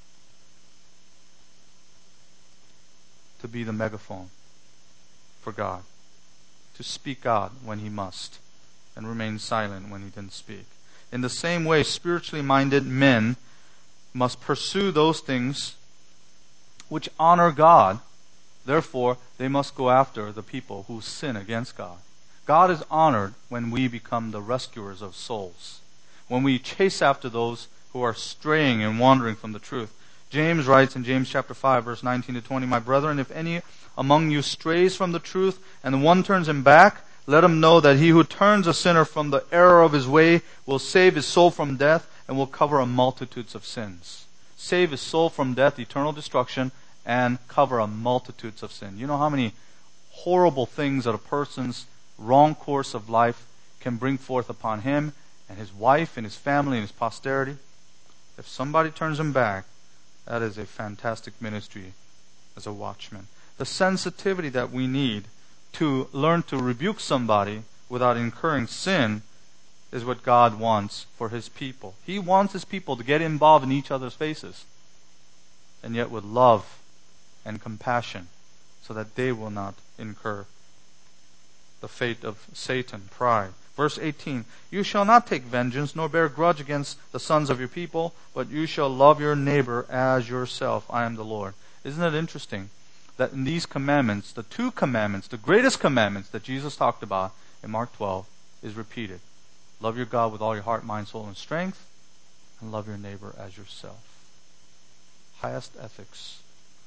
To be the megaphone for God. To speak out when he must, and remain silent when he didn't speak. In the same way, spiritually minded men must pursue those things which honor God. Therefore, they must go after the people who sin against God. God is honored when we become the rescuers of souls, when we chase after those who are straying and wandering from the truth. James writes in James chapter five, verse nineteen to twenty, My brethren, if any among you strays from the truth, and the one turns him back, let him know that he who turns a sinner from the error of his way will save his soul from death and will cover a multitudes of sins. Save his soul from death, eternal destruction, and cover a multitudes of sin. You know how many horrible things that a person's wrong course of life can bring forth upon him and his wife and his family and his posterity? If somebody turns him back, that is a fantastic ministry as a watchman. The sensitivity that we need to learn to rebuke somebody without incurring sin is what God wants for his people. He wants his people to get involved in each other's faces, and yet with love and compassion, so that they will not incur the fate of Satan, pride. Verse eighteen, You shall not take vengeance, nor bear grudge against the sons of your people, but you shall love your neighbor as yourself. I am the Lord. Isn't it interesting that in these commandments, the two commandments, the greatest commandments that Jesus talked about in Mark twelve, is repeated. Love your God with all your heart, mind, soul, and strength, and love your neighbor as yourself. Highest ethics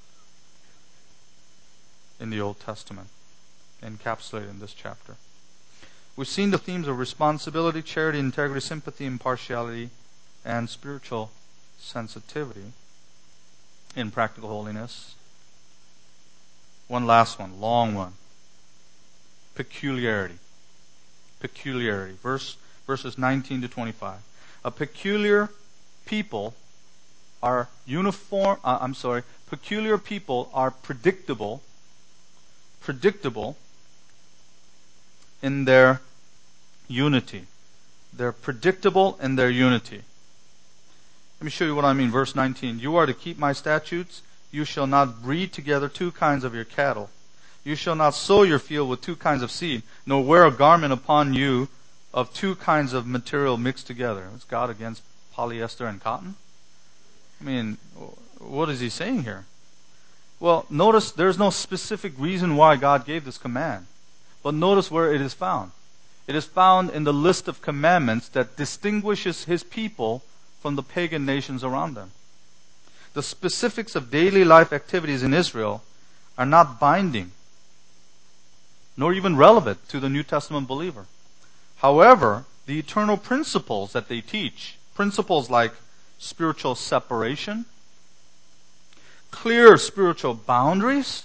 in the Old Testament, encapsulated in this chapter. We've seen the themes of responsibility, charity, integrity, sympathy, impartiality, and spiritual sensitivity in practical holiness. One last one, long one. Peculiarity. Peculiarity. Verse, verses nineteen to twenty-five. A peculiar people are uniform, uh, I'm sorry, peculiar people are predictable, predictable in their unity. They're predictable in their unity. Let me show you what I mean. Verse nineteen. You are to keep my statutes. You shall not breed together two kinds of your cattle. You shall not sow your field with two kinds of seed, nor wear a garment upon you of two kinds of material mixed together. Is God against polyester and cotton? I mean, what is he saying here? Well, notice there's no specific reason why God gave this command. But notice where it is found. It is found in the list of commandments that distinguishes his people from the pagan nations around them. The specifics of daily life activities in Israel are not binding, nor even relevant to the New Testament believer. However, the eternal principles that they teach, principles like spiritual separation, clear spiritual boundaries,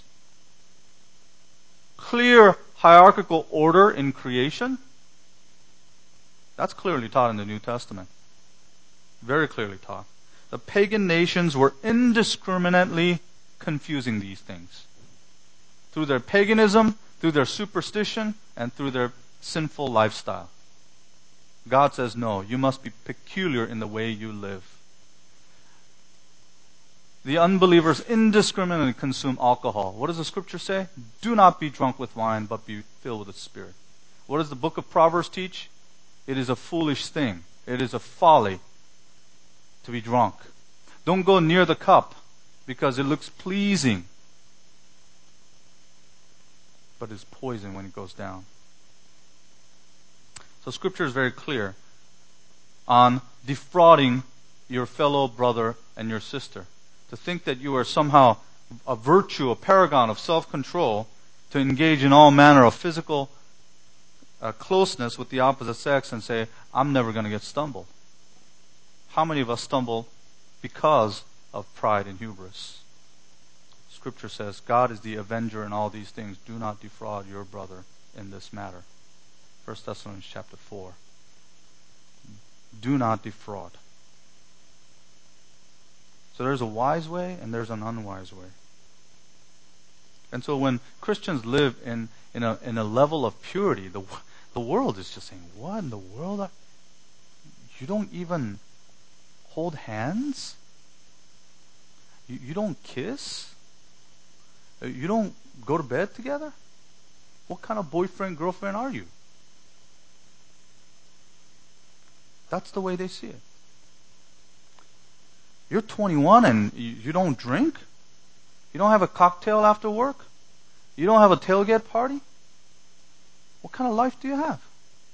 clear hierarchical order in creation, that's clearly taught in the New Testament. Very clearly taught. The pagan nations were indiscriminately confusing these things. Through their paganism, through their superstition, and through their sinful lifestyle. God says, no, you must be peculiar in the way you live. The unbelievers indiscriminately consume alcohol. What does the scripture say? Do not be drunk with wine, but be filled with the Spirit. What does the book of Proverbs teach? It is a foolish thing. It is a folly to be drunk. Don't go near the cup because it looks pleasing, but it's poison when it goes down. So scripture is very clear on defrauding your fellow brother and your sister. To think that you are somehow a virtue, a paragon of self-control, to engage in all manner of physical uh, closeness with the opposite sex and say, I'm never going to get stumbled. How many of us stumble because of pride and hubris? Scripture says, God is the avenger in all these things. Do not defraud your brother in this matter. First Thessalonians chapter four. Do not defraud. So there's a wise way and there's an unwise way. And so when Christians live in, in, a, in a level of purity, the, the world is just saying, what in the world? Are, you don't even hold hands? You, you don't kiss? You don't go to bed together? What kind of boyfriend, girlfriend are you? That's the way they see it. You're twenty-one and you, you don't drink? You don't have a cocktail after work? You don't have a tailgate party? What kind of life do you have?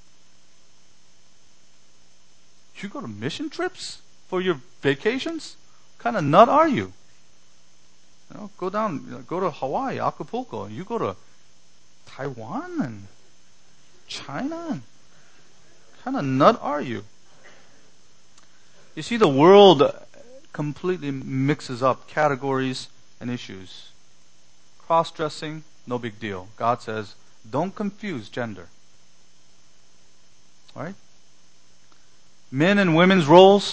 You go to mission trips for your vacations? What kind of nut are you? You know, go down, you know, go to Hawaii, Acapulco, and you go to Taiwan and China. And what kind of nut are you? You see, the world completely mixes up categories and issues. Cross-dressing, no big deal. God says, don't confuse gender. Alright? Men and women's roles,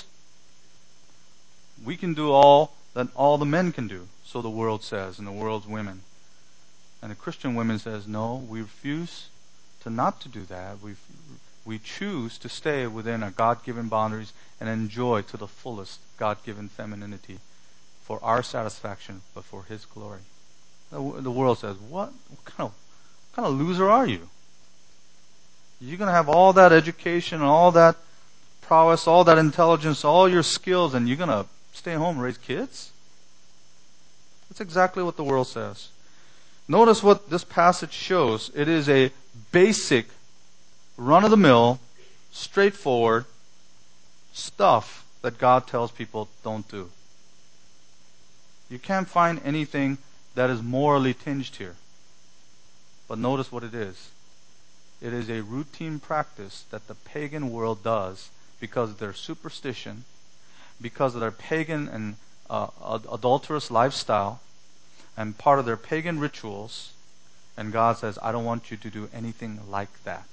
we can do all that all the men can do. So the world says, and the world's women. And the Christian women says, no, we refuse to not to do that. We we choose to stay within our God-given boundaries and enjoy to the fullest God-given femininity for our satisfaction, but for His glory. The, the world says, what, what kind of what kind of loser are you? You're going to have all that education and all that prowess, all that intelligence, all your skills, and you're going to stay home and raise kids? That's exactly what the world says. Notice what this passage shows. It is a basic, run-of-the-mill, straightforward stuff that God tells people don't do. You can't find anything that is morally tinged here. But notice what it is. It is a routine practice that the pagan world does because of their superstition, because of their pagan and uh, adulterous lifestyle. and part of their pagan rituals. And God says, I don't want you to do anything like that.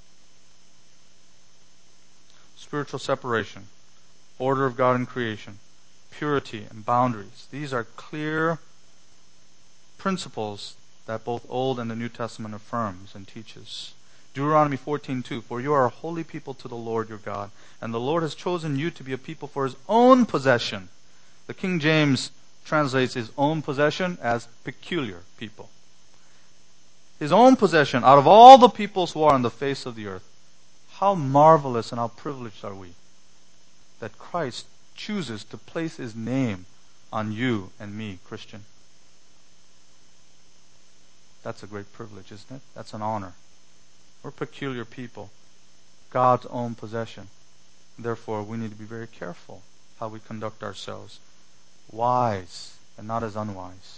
Spiritual separation, order of God in creation, purity and boundaries. These are clear principles that both Old and the New Testament affirms and teaches. Deuteronomy fourteen two, for you are a holy people to the Lord your God, and the Lord has chosen you to be a people for His own possession. The King James translates His own possession as peculiar people. His own possession out of all the peoples who are on the face of the earth. How marvelous and how privileged are we that Christ chooses to place His name on you and me, Christian. That's a great privilege, isn't it? That's an honor. We're peculiar people, God's own possession. Therefore, we need to be very careful how we conduct ourselves. Wise and not as unwise.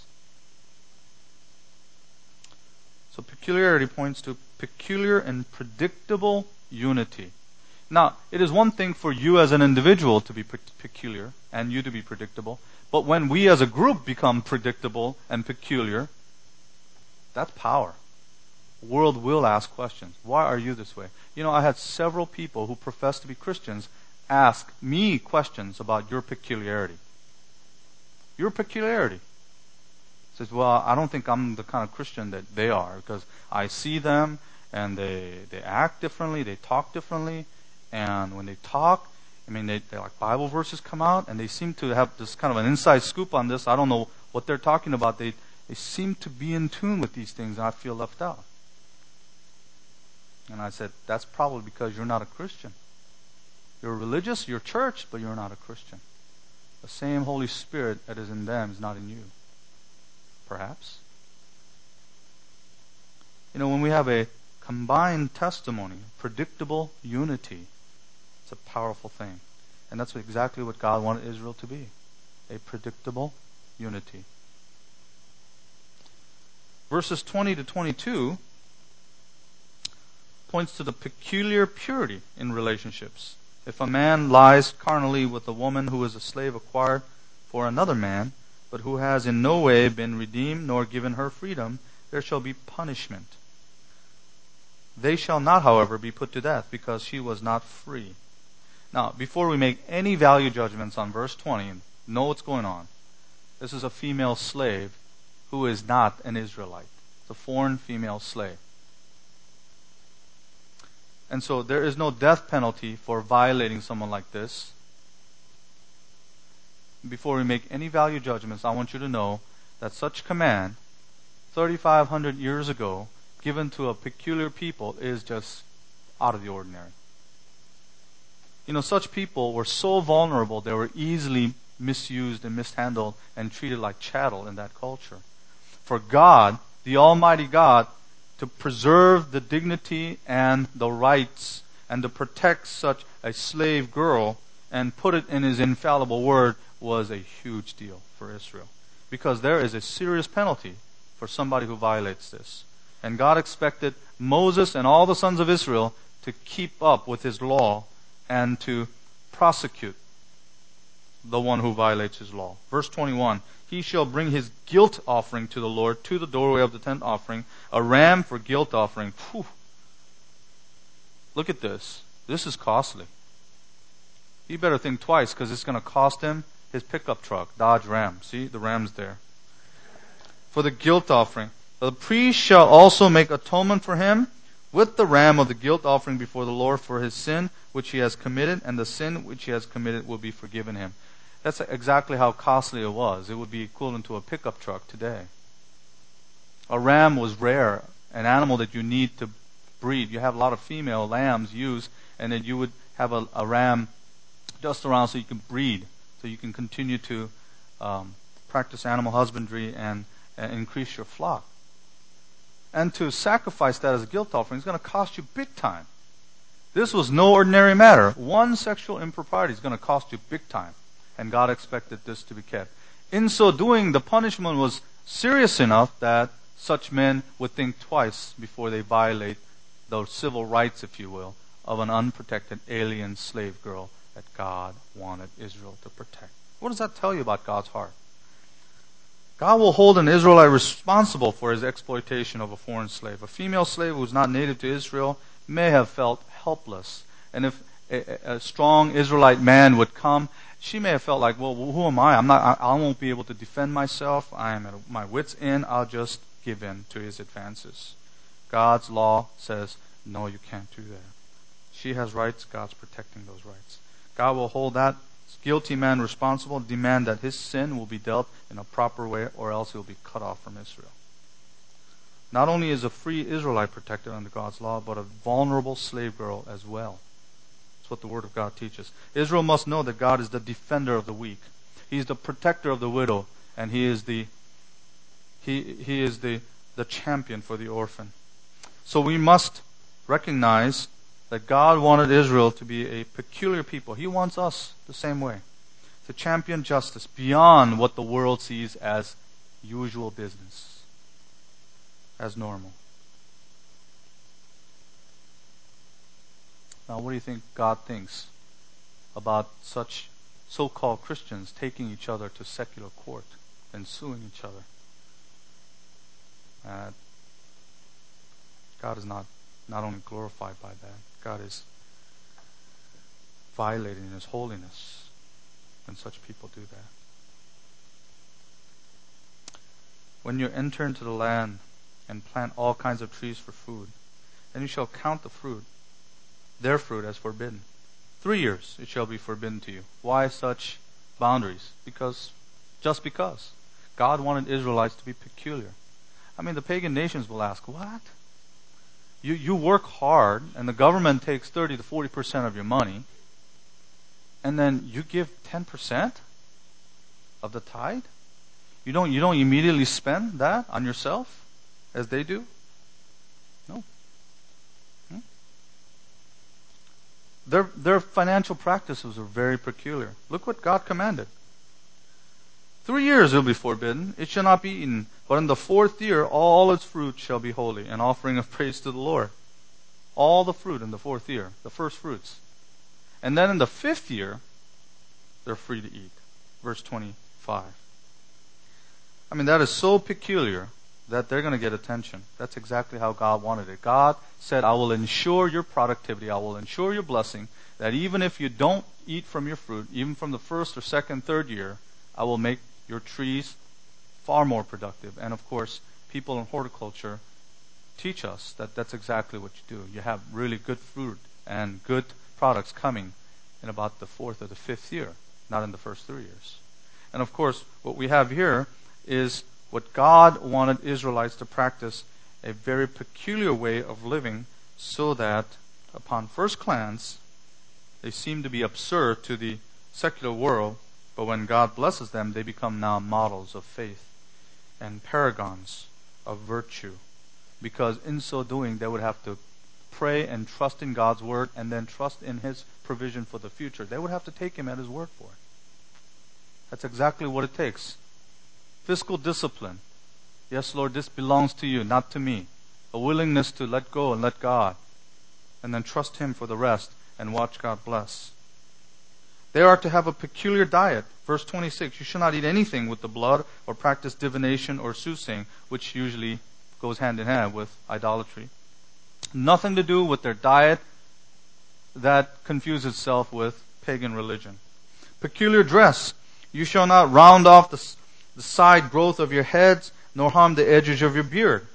So peculiarity points to peculiar and predictable unity. Now, it is one thing for you as an individual to be pe- peculiar and you to be predictable, but when we as a group become predictable and peculiar, that's power. The world will ask questions. Why are you this way? You know, I had several people who profess to be Christians ask me questions about your peculiarity. Your peculiarity. Says, well, I don't think I'm the kind of Christian that they are, because I see them and they they act differently, they talk differently, and when they talk, I mean, they, they like Bible verses come out, and they seem to have this kind of an inside scoop on this. I don't know what they're talking about. They they seem to be in tune with these things, and I feel left out. And I said, that's probably because you're not a Christian. You're religious, you're church, but you're not a Christian. The same Holy Spirit that is in them is not in you. Perhaps. You know, when we have a combined testimony, predictable unity, it's a powerful thing. And that's exactly what God wanted Israel to be. A predictable unity. Verses twenty to twenty-two points to the peculiar purity in relationships. If a man lies carnally with a woman who is a slave acquired for another man, but who has in no way been redeemed nor given her freedom, there shall be punishment. They shall not, however, be put to death, because she was not free. Now, before we make any value judgments on verse twenty, know what's going on. This is a female slave who is not an Israelite. It's a foreign female slave. And so there is no death penalty for violating someone like this. Before we make any value judgments, I want you to know that such command, thirty-five hundred years ago, given to a peculiar people, is just out of the ordinary. You know, such people were so vulnerable, they were easily misused and mishandled and treated like chattel in that culture. For God, the Almighty God, to preserve the dignity and the rights and to protect such a slave girl and put it in His infallible word was a huge deal for Israel. Because there is a serious penalty for somebody who violates this. And God expected Moses and all the sons of Israel to keep up with His law and to prosecute the one who violates His law. Verse twenty-one, he shall bring his guilt offering to the Lord to the doorway of the tent offering, a ram for guilt offering. Whew. Look at this. This is costly. He better think twice, because it's going to cost him his pickup truck, Dodge Ram. See, the Ram's there. For the guilt offering. The priest shall also make atonement for him with the ram of the guilt offering before the Lord for his sin which he has committed, and the sin which he has committed will be forgiven him. That's exactly how costly it was. It would be equivalent to a pickup truck today. A ram was rare, an animal that you need to breed. You have a lot of female lambs used, and then you would have a, a ram just around so you can breed, so you can continue to um, practice animal husbandry and, and increase your flock. And to sacrifice that as a guilt offering is going to cost you big time. This was no ordinary matter. One sexual impropriety is going to cost you big time. And God expected this to be kept. In so doing, the punishment was serious enough that such men would think twice before they violate the civil rights, if you will, of an unprotected alien slave girl that God wanted Israel to protect. What does that tell you about God's heart? God will hold an Israelite responsible for his exploitation of a foreign slave. A female slave who was not native to Israel may have felt helpless. And if a, a strong Israelite man would come, she may have felt like, well, who am I? I'm not, I, I won't be able to defend myself. I am at my wit's end. I'll just give in to his advances. God's law says, no, you can't do that. She has rights. God's protecting those rights. God will hold that guilty man responsible, demand that his sin will be dealt in a proper way, or else he will be cut off from Israel. Not only is a free Israelite protected under God's law, but a vulnerable slave girl as well. That's what the Word of God teaches. Israel must know that God is the defender of the weak. He's the protector of the widow, and He is the He He is the, the champion for the orphan. So we must recognize that God wanted Israel to be a peculiar people. He wants us the same way. To champion justice beyond what the world sees as usual business, as normal. Now, what do you think God thinks about such so-called Christians taking each other to secular court and suing each other? Uh, God is not, not only glorified by that, God is violating His holiness when such people do that. When you enter into the land and plant all kinds of trees for food, then you shall count the fruit, their fruit, as forbidden. Three years it shall be forbidden to you. Why such boundaries? Because, just because. God wanted Israelites to be peculiar. I mean, the pagan nations will ask, what? You you work hard, and the government takes thirty to forty percent of your money, and then you give ten percent of the tithe? You don't you don't immediately spend that on yourself, as they do? No. Hmm? Their their financial practices are very peculiar. Look what God commanded. Three years it will be forbidden. It shall not be eaten. But in the fourth year, all its fruit shall be holy, an offering of praise to the Lord. All the fruit in the fourth year, the first fruits. And then in the fifth year, they're free to eat. Verse twenty-five. I mean, that is so peculiar that they're going to get attention. That's exactly how God wanted it. God said, I will ensure your productivity. I will ensure your blessing, that even if you don't eat from your fruit, even from the first or second, third year, I will make your trees far more productive. And of course, people in horticulture teach us that that's exactly what you do. You have really good fruit and good products coming in about the fourth or the fifth year, not in the first three years. And of course, what we have here is what God wanted Israelites to practice, a very peculiar way of living, so that upon first glance, they seem to be absurd to the secular world, but when God blesses them, they become now models of faith and paragons of virtue. Because in so doing, they would have to pray and trust in God's word, and then trust in His provision for the future. They would have to take Him at His word for it. That's exactly what it takes. Fiscal discipline. Yes, Lord, this belongs to you, not to me. A willingness to let go and let God. And then trust Him for the rest and watch God bless. They are to have a peculiar diet. Verse twenty-six, you shall not eat anything with the blood or practice divination or soothsaying, which usually goes hand in hand with idolatry. Nothing to do with their diet that confuses itself with pagan religion. Peculiar dress. You shall not round off the, the side growth of your heads, nor harm the edges of your beard.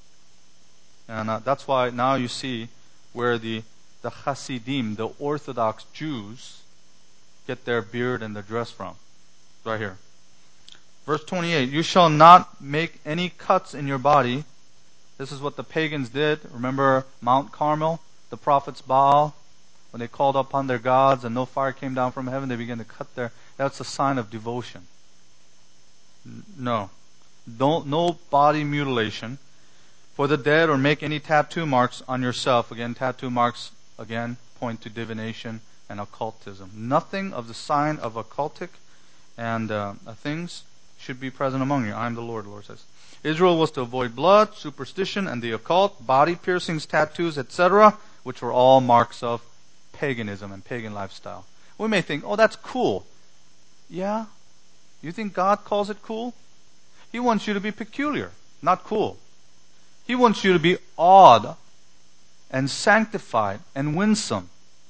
And uh, that's why now you see where the, the Hasidim, the Orthodox Jews, get their beard and their dress from. Right here. Verse twenty-eight, you shall not make any cuts in your body. This is what the pagans did. Remember Mount Carmel, the prophets Baal, when they called upon their gods and no fire came down from heaven, they began to cut their, that's a sign of devotion. No. Don't, no body mutilation for the dead, or make any tattoo marks on yourself. Again, tattoo marks, again, point to divination and occultism. Nothing of the sign of occultic and uh, things should be present among you. I am the Lord, the Lord says. Israel was to avoid blood, superstition, and the occult, body piercings, tattoos, et cetera, which were all marks of paganism and pagan lifestyle. We may think, oh, that's cool. Yeah? You think God calls it cool? He wants you to be peculiar, not cool. He wants you to be odd and sanctified and winsome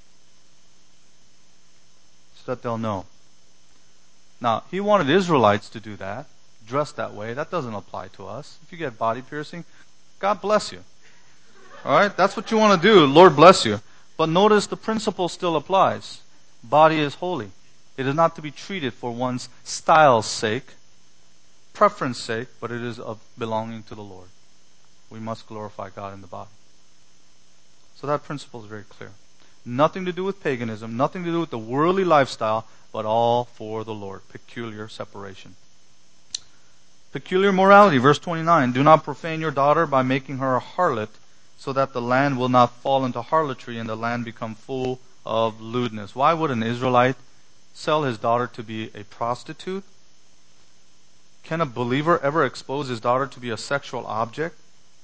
so that they'll know. Now, He wanted Israelites to do that, dress that way. That doesn't apply to us. If you get body piercing, God bless you. Alright? That's what you want to do. Lord bless you. But notice the principle still applies. Body is holy. It is not to be treated for one's style's sake, preference sake, but it is of belonging to the Lord. We must glorify God in the body. So that principle is very clear. Nothing to do with paganism, nothing to do with the worldly lifestyle, but all for the Lord. Peculiar separation. Peculiar morality, verse twenty-nine. Do not profane your daughter by making her a harlot, so that the land will not fall into harlotry and the land become full of lewdness. Why would an Israelite sell his daughter to be a prostitute? Can a believer ever expose his daughter to be a sexual object?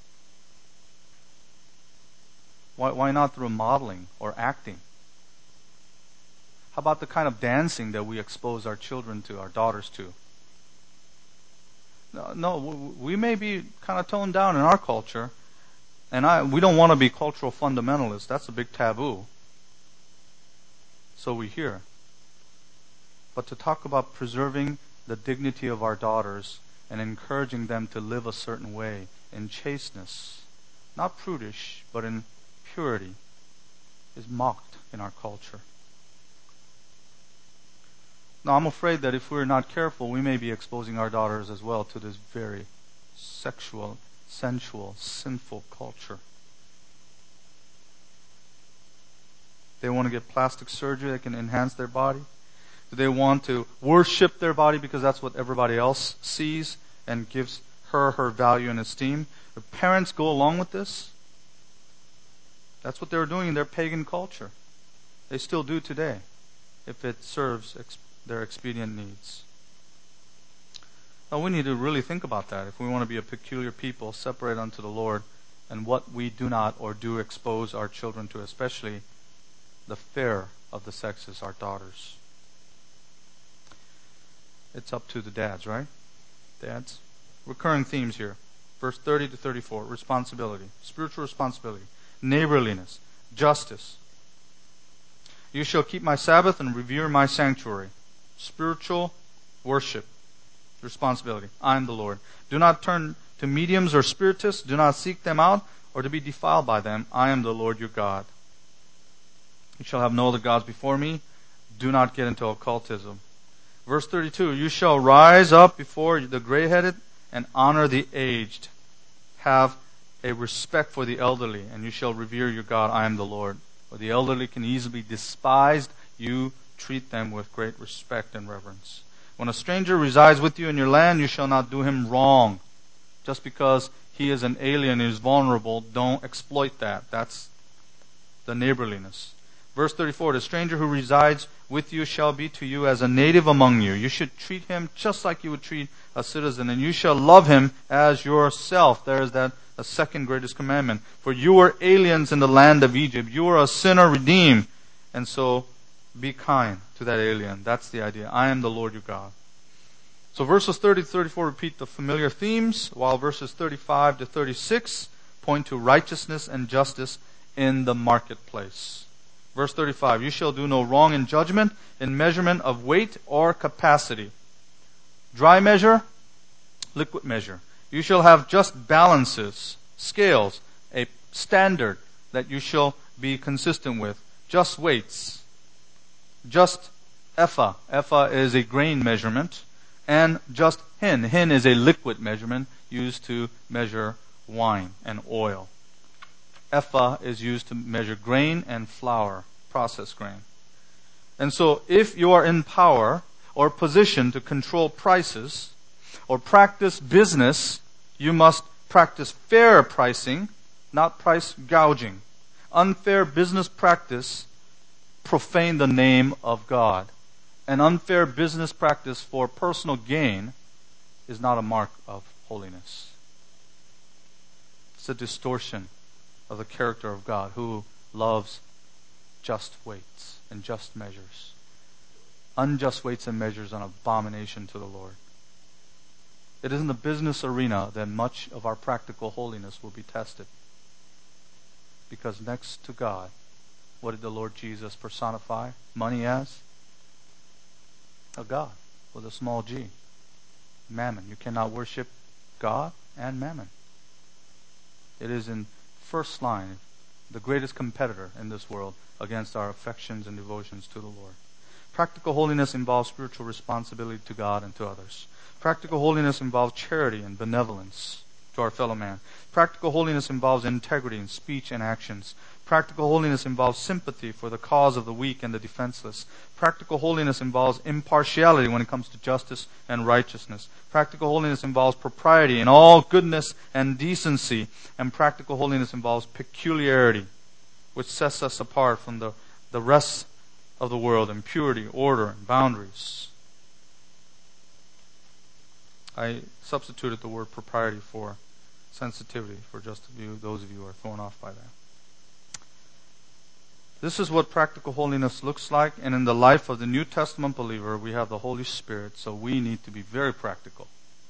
Why, why not through modeling or acting? How about the kind of dancing that we expose our children to, our daughters to? No, no we may be kind of toned down in our culture, and I, we don't want to be cultural fundamentalists. That's a big taboo. So we hear. But to talk about preserving the dignity of our daughters and encouraging them to live a certain way in chasteness, not prudish, but in purity, is mocked in our culture. Now, I'm afraid that if we're not careful, we may be exposing our daughters as well to this very sexual, sensual, sinful culture. They want to get plastic surgery that can enhance their body. Do they want to worship their body because that's what everybody else sees and gives her her value and esteem? Do parents go along with this? That's what they were doing in their pagan culture. They still do today, if it serves ex- their expedient needs. Now, we need to really think about that if we want to be a peculiar people, separate unto the Lord, and what we do not or do expose our children to, especially the fair of the sexes, our daughters. It's up to the dads, right? Dads? Recurring themes here. Verse thirty to thirty-four. Responsibility. Spiritual responsibility. Neighborliness. Justice. You shall keep my Sabbath and revere my sanctuary. Spiritual worship. Responsibility. I am the Lord. Do not turn to mediums or spiritists. Do not seek them out or to be defiled by them. I am the Lord your God. You shall have no other gods before me. Do not get into occultism. Verse thirty-two, you shall rise up before the gray-headed and honor the aged. Have a respect for the elderly, and you shall revere your God. I am the Lord. For the elderly can easily be despised. You treat them with great respect and reverence. When a stranger resides with you in your land, you shall not do him wrong. Just because he is an alien and is vulnerable, don't exploit that. That's the neighborliness. Verse thirty-four, the stranger who resides with you shall be to you as a native among you. You should treat him just like you would treat a citizen, and you shall love him as yourself. There is that a second greatest commandment. For you were aliens in the land of Egypt. You were a sinner redeemed. And so be kind to that alien. That's the idea. I am the Lord your God. So verses thirty to thirty-four repeat the familiar themes, while verses thirty-five to thirty-six point to righteousness and justice in the marketplace. Verse thirty-five, you shall do no wrong in judgment, in measurement of weight or capacity. Dry measure, liquid measure. You shall have just balances, scales, a standard that you shall be consistent with. Just weights. Just ephah. Ephah is a grain measurement. And just hin. Hin is a liquid measurement used to measure wine and oil. Ephah is used to measure grain and flour, processed grain. And so if you are in power or position to control prices or practice business, you must practice fair pricing, not price gouging. Unfair business practice profane the name of God. An unfair business practice for personal gain is not a mark of holiness. It's a distortion of the character of God, who loves just weights and just measures. Unjust weights and measures are an abomination to the Lord. It is in the business arena that much of our practical holiness will be tested. Because next to God, what did the Lord Jesus personify money as? A God with a small g. Mammon. You cannot worship God and mammon. It is in first line, the greatest competitor in this world against our affections and devotions to the Lord. Practical holiness involves spiritual responsibility to God and to others. Practical holiness involves charity and benevolence to our fellow man. Practical holiness involves integrity in speech and actions. Practical holiness involves sympathy for the cause of the weak and the defenseless. Practical holiness involves impartiality when it comes to justice and righteousness. Practical holiness involves propriety in all goodness and decency. And practical holiness involves peculiarity, which sets us apart from the, the rest of the world in purity, order, and boundaries. I substituted the word propriety for sensitivity for just a few, those of you who are thrown off by that. This is what practical holiness looks like, and in the life of the New Testament believer, we have the Holy Spirit, so we need to be very practical.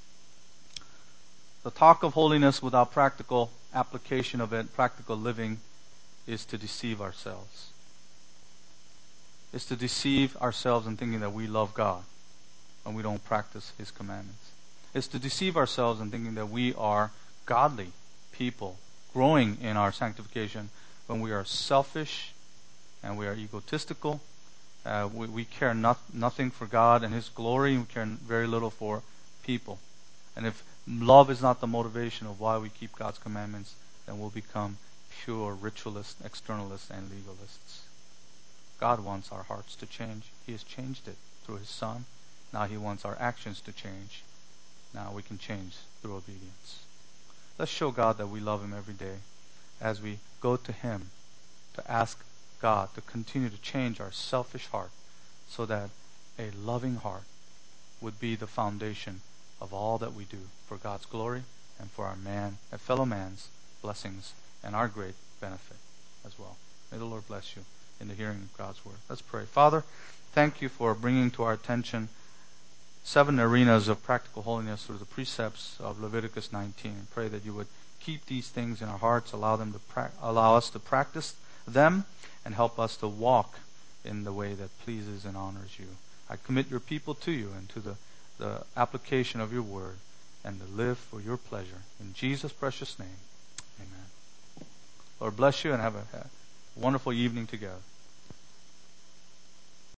The talk of holiness without practical application of it, practical living, is to deceive ourselves. It's to deceive ourselves in thinking that we love God and we don't practice His commandments. It's to deceive ourselves in thinking that we are godly people, growing in our sanctification, when we are selfish and we are egotistical. Uh, we, we care not, nothing for God and His glory, and we care very little for people. And if love is not the motivation of why we keep God's commandments, then we'll become pure ritualists, externalists, and legalists. God wants our hearts to change. He has changed it through His Son. Now He wants our actions to change. Now we can change through obedience. Let's show God that we love Him every day as we go to Him to ask God to continue to change our selfish heart so that a loving heart would be the foundation of all that we do for God's glory and for our man and fellow man's blessings and our great benefit as well. May the Lord bless you in the hearing of God's word. Let's pray. Father, thank you for bringing to our attention seven arenas of practical holiness through the precepts of Leviticus nineteen. And pray that you would keep these things in our hearts, allow them to pra- allow us to practice them, and help us to walk in the way that pleases and honors you. I commit your people to you and to the, the application of your word, and to live for your pleasure. In Jesus' precious name, amen. Lord bless you, and have a, a wonderful evening together.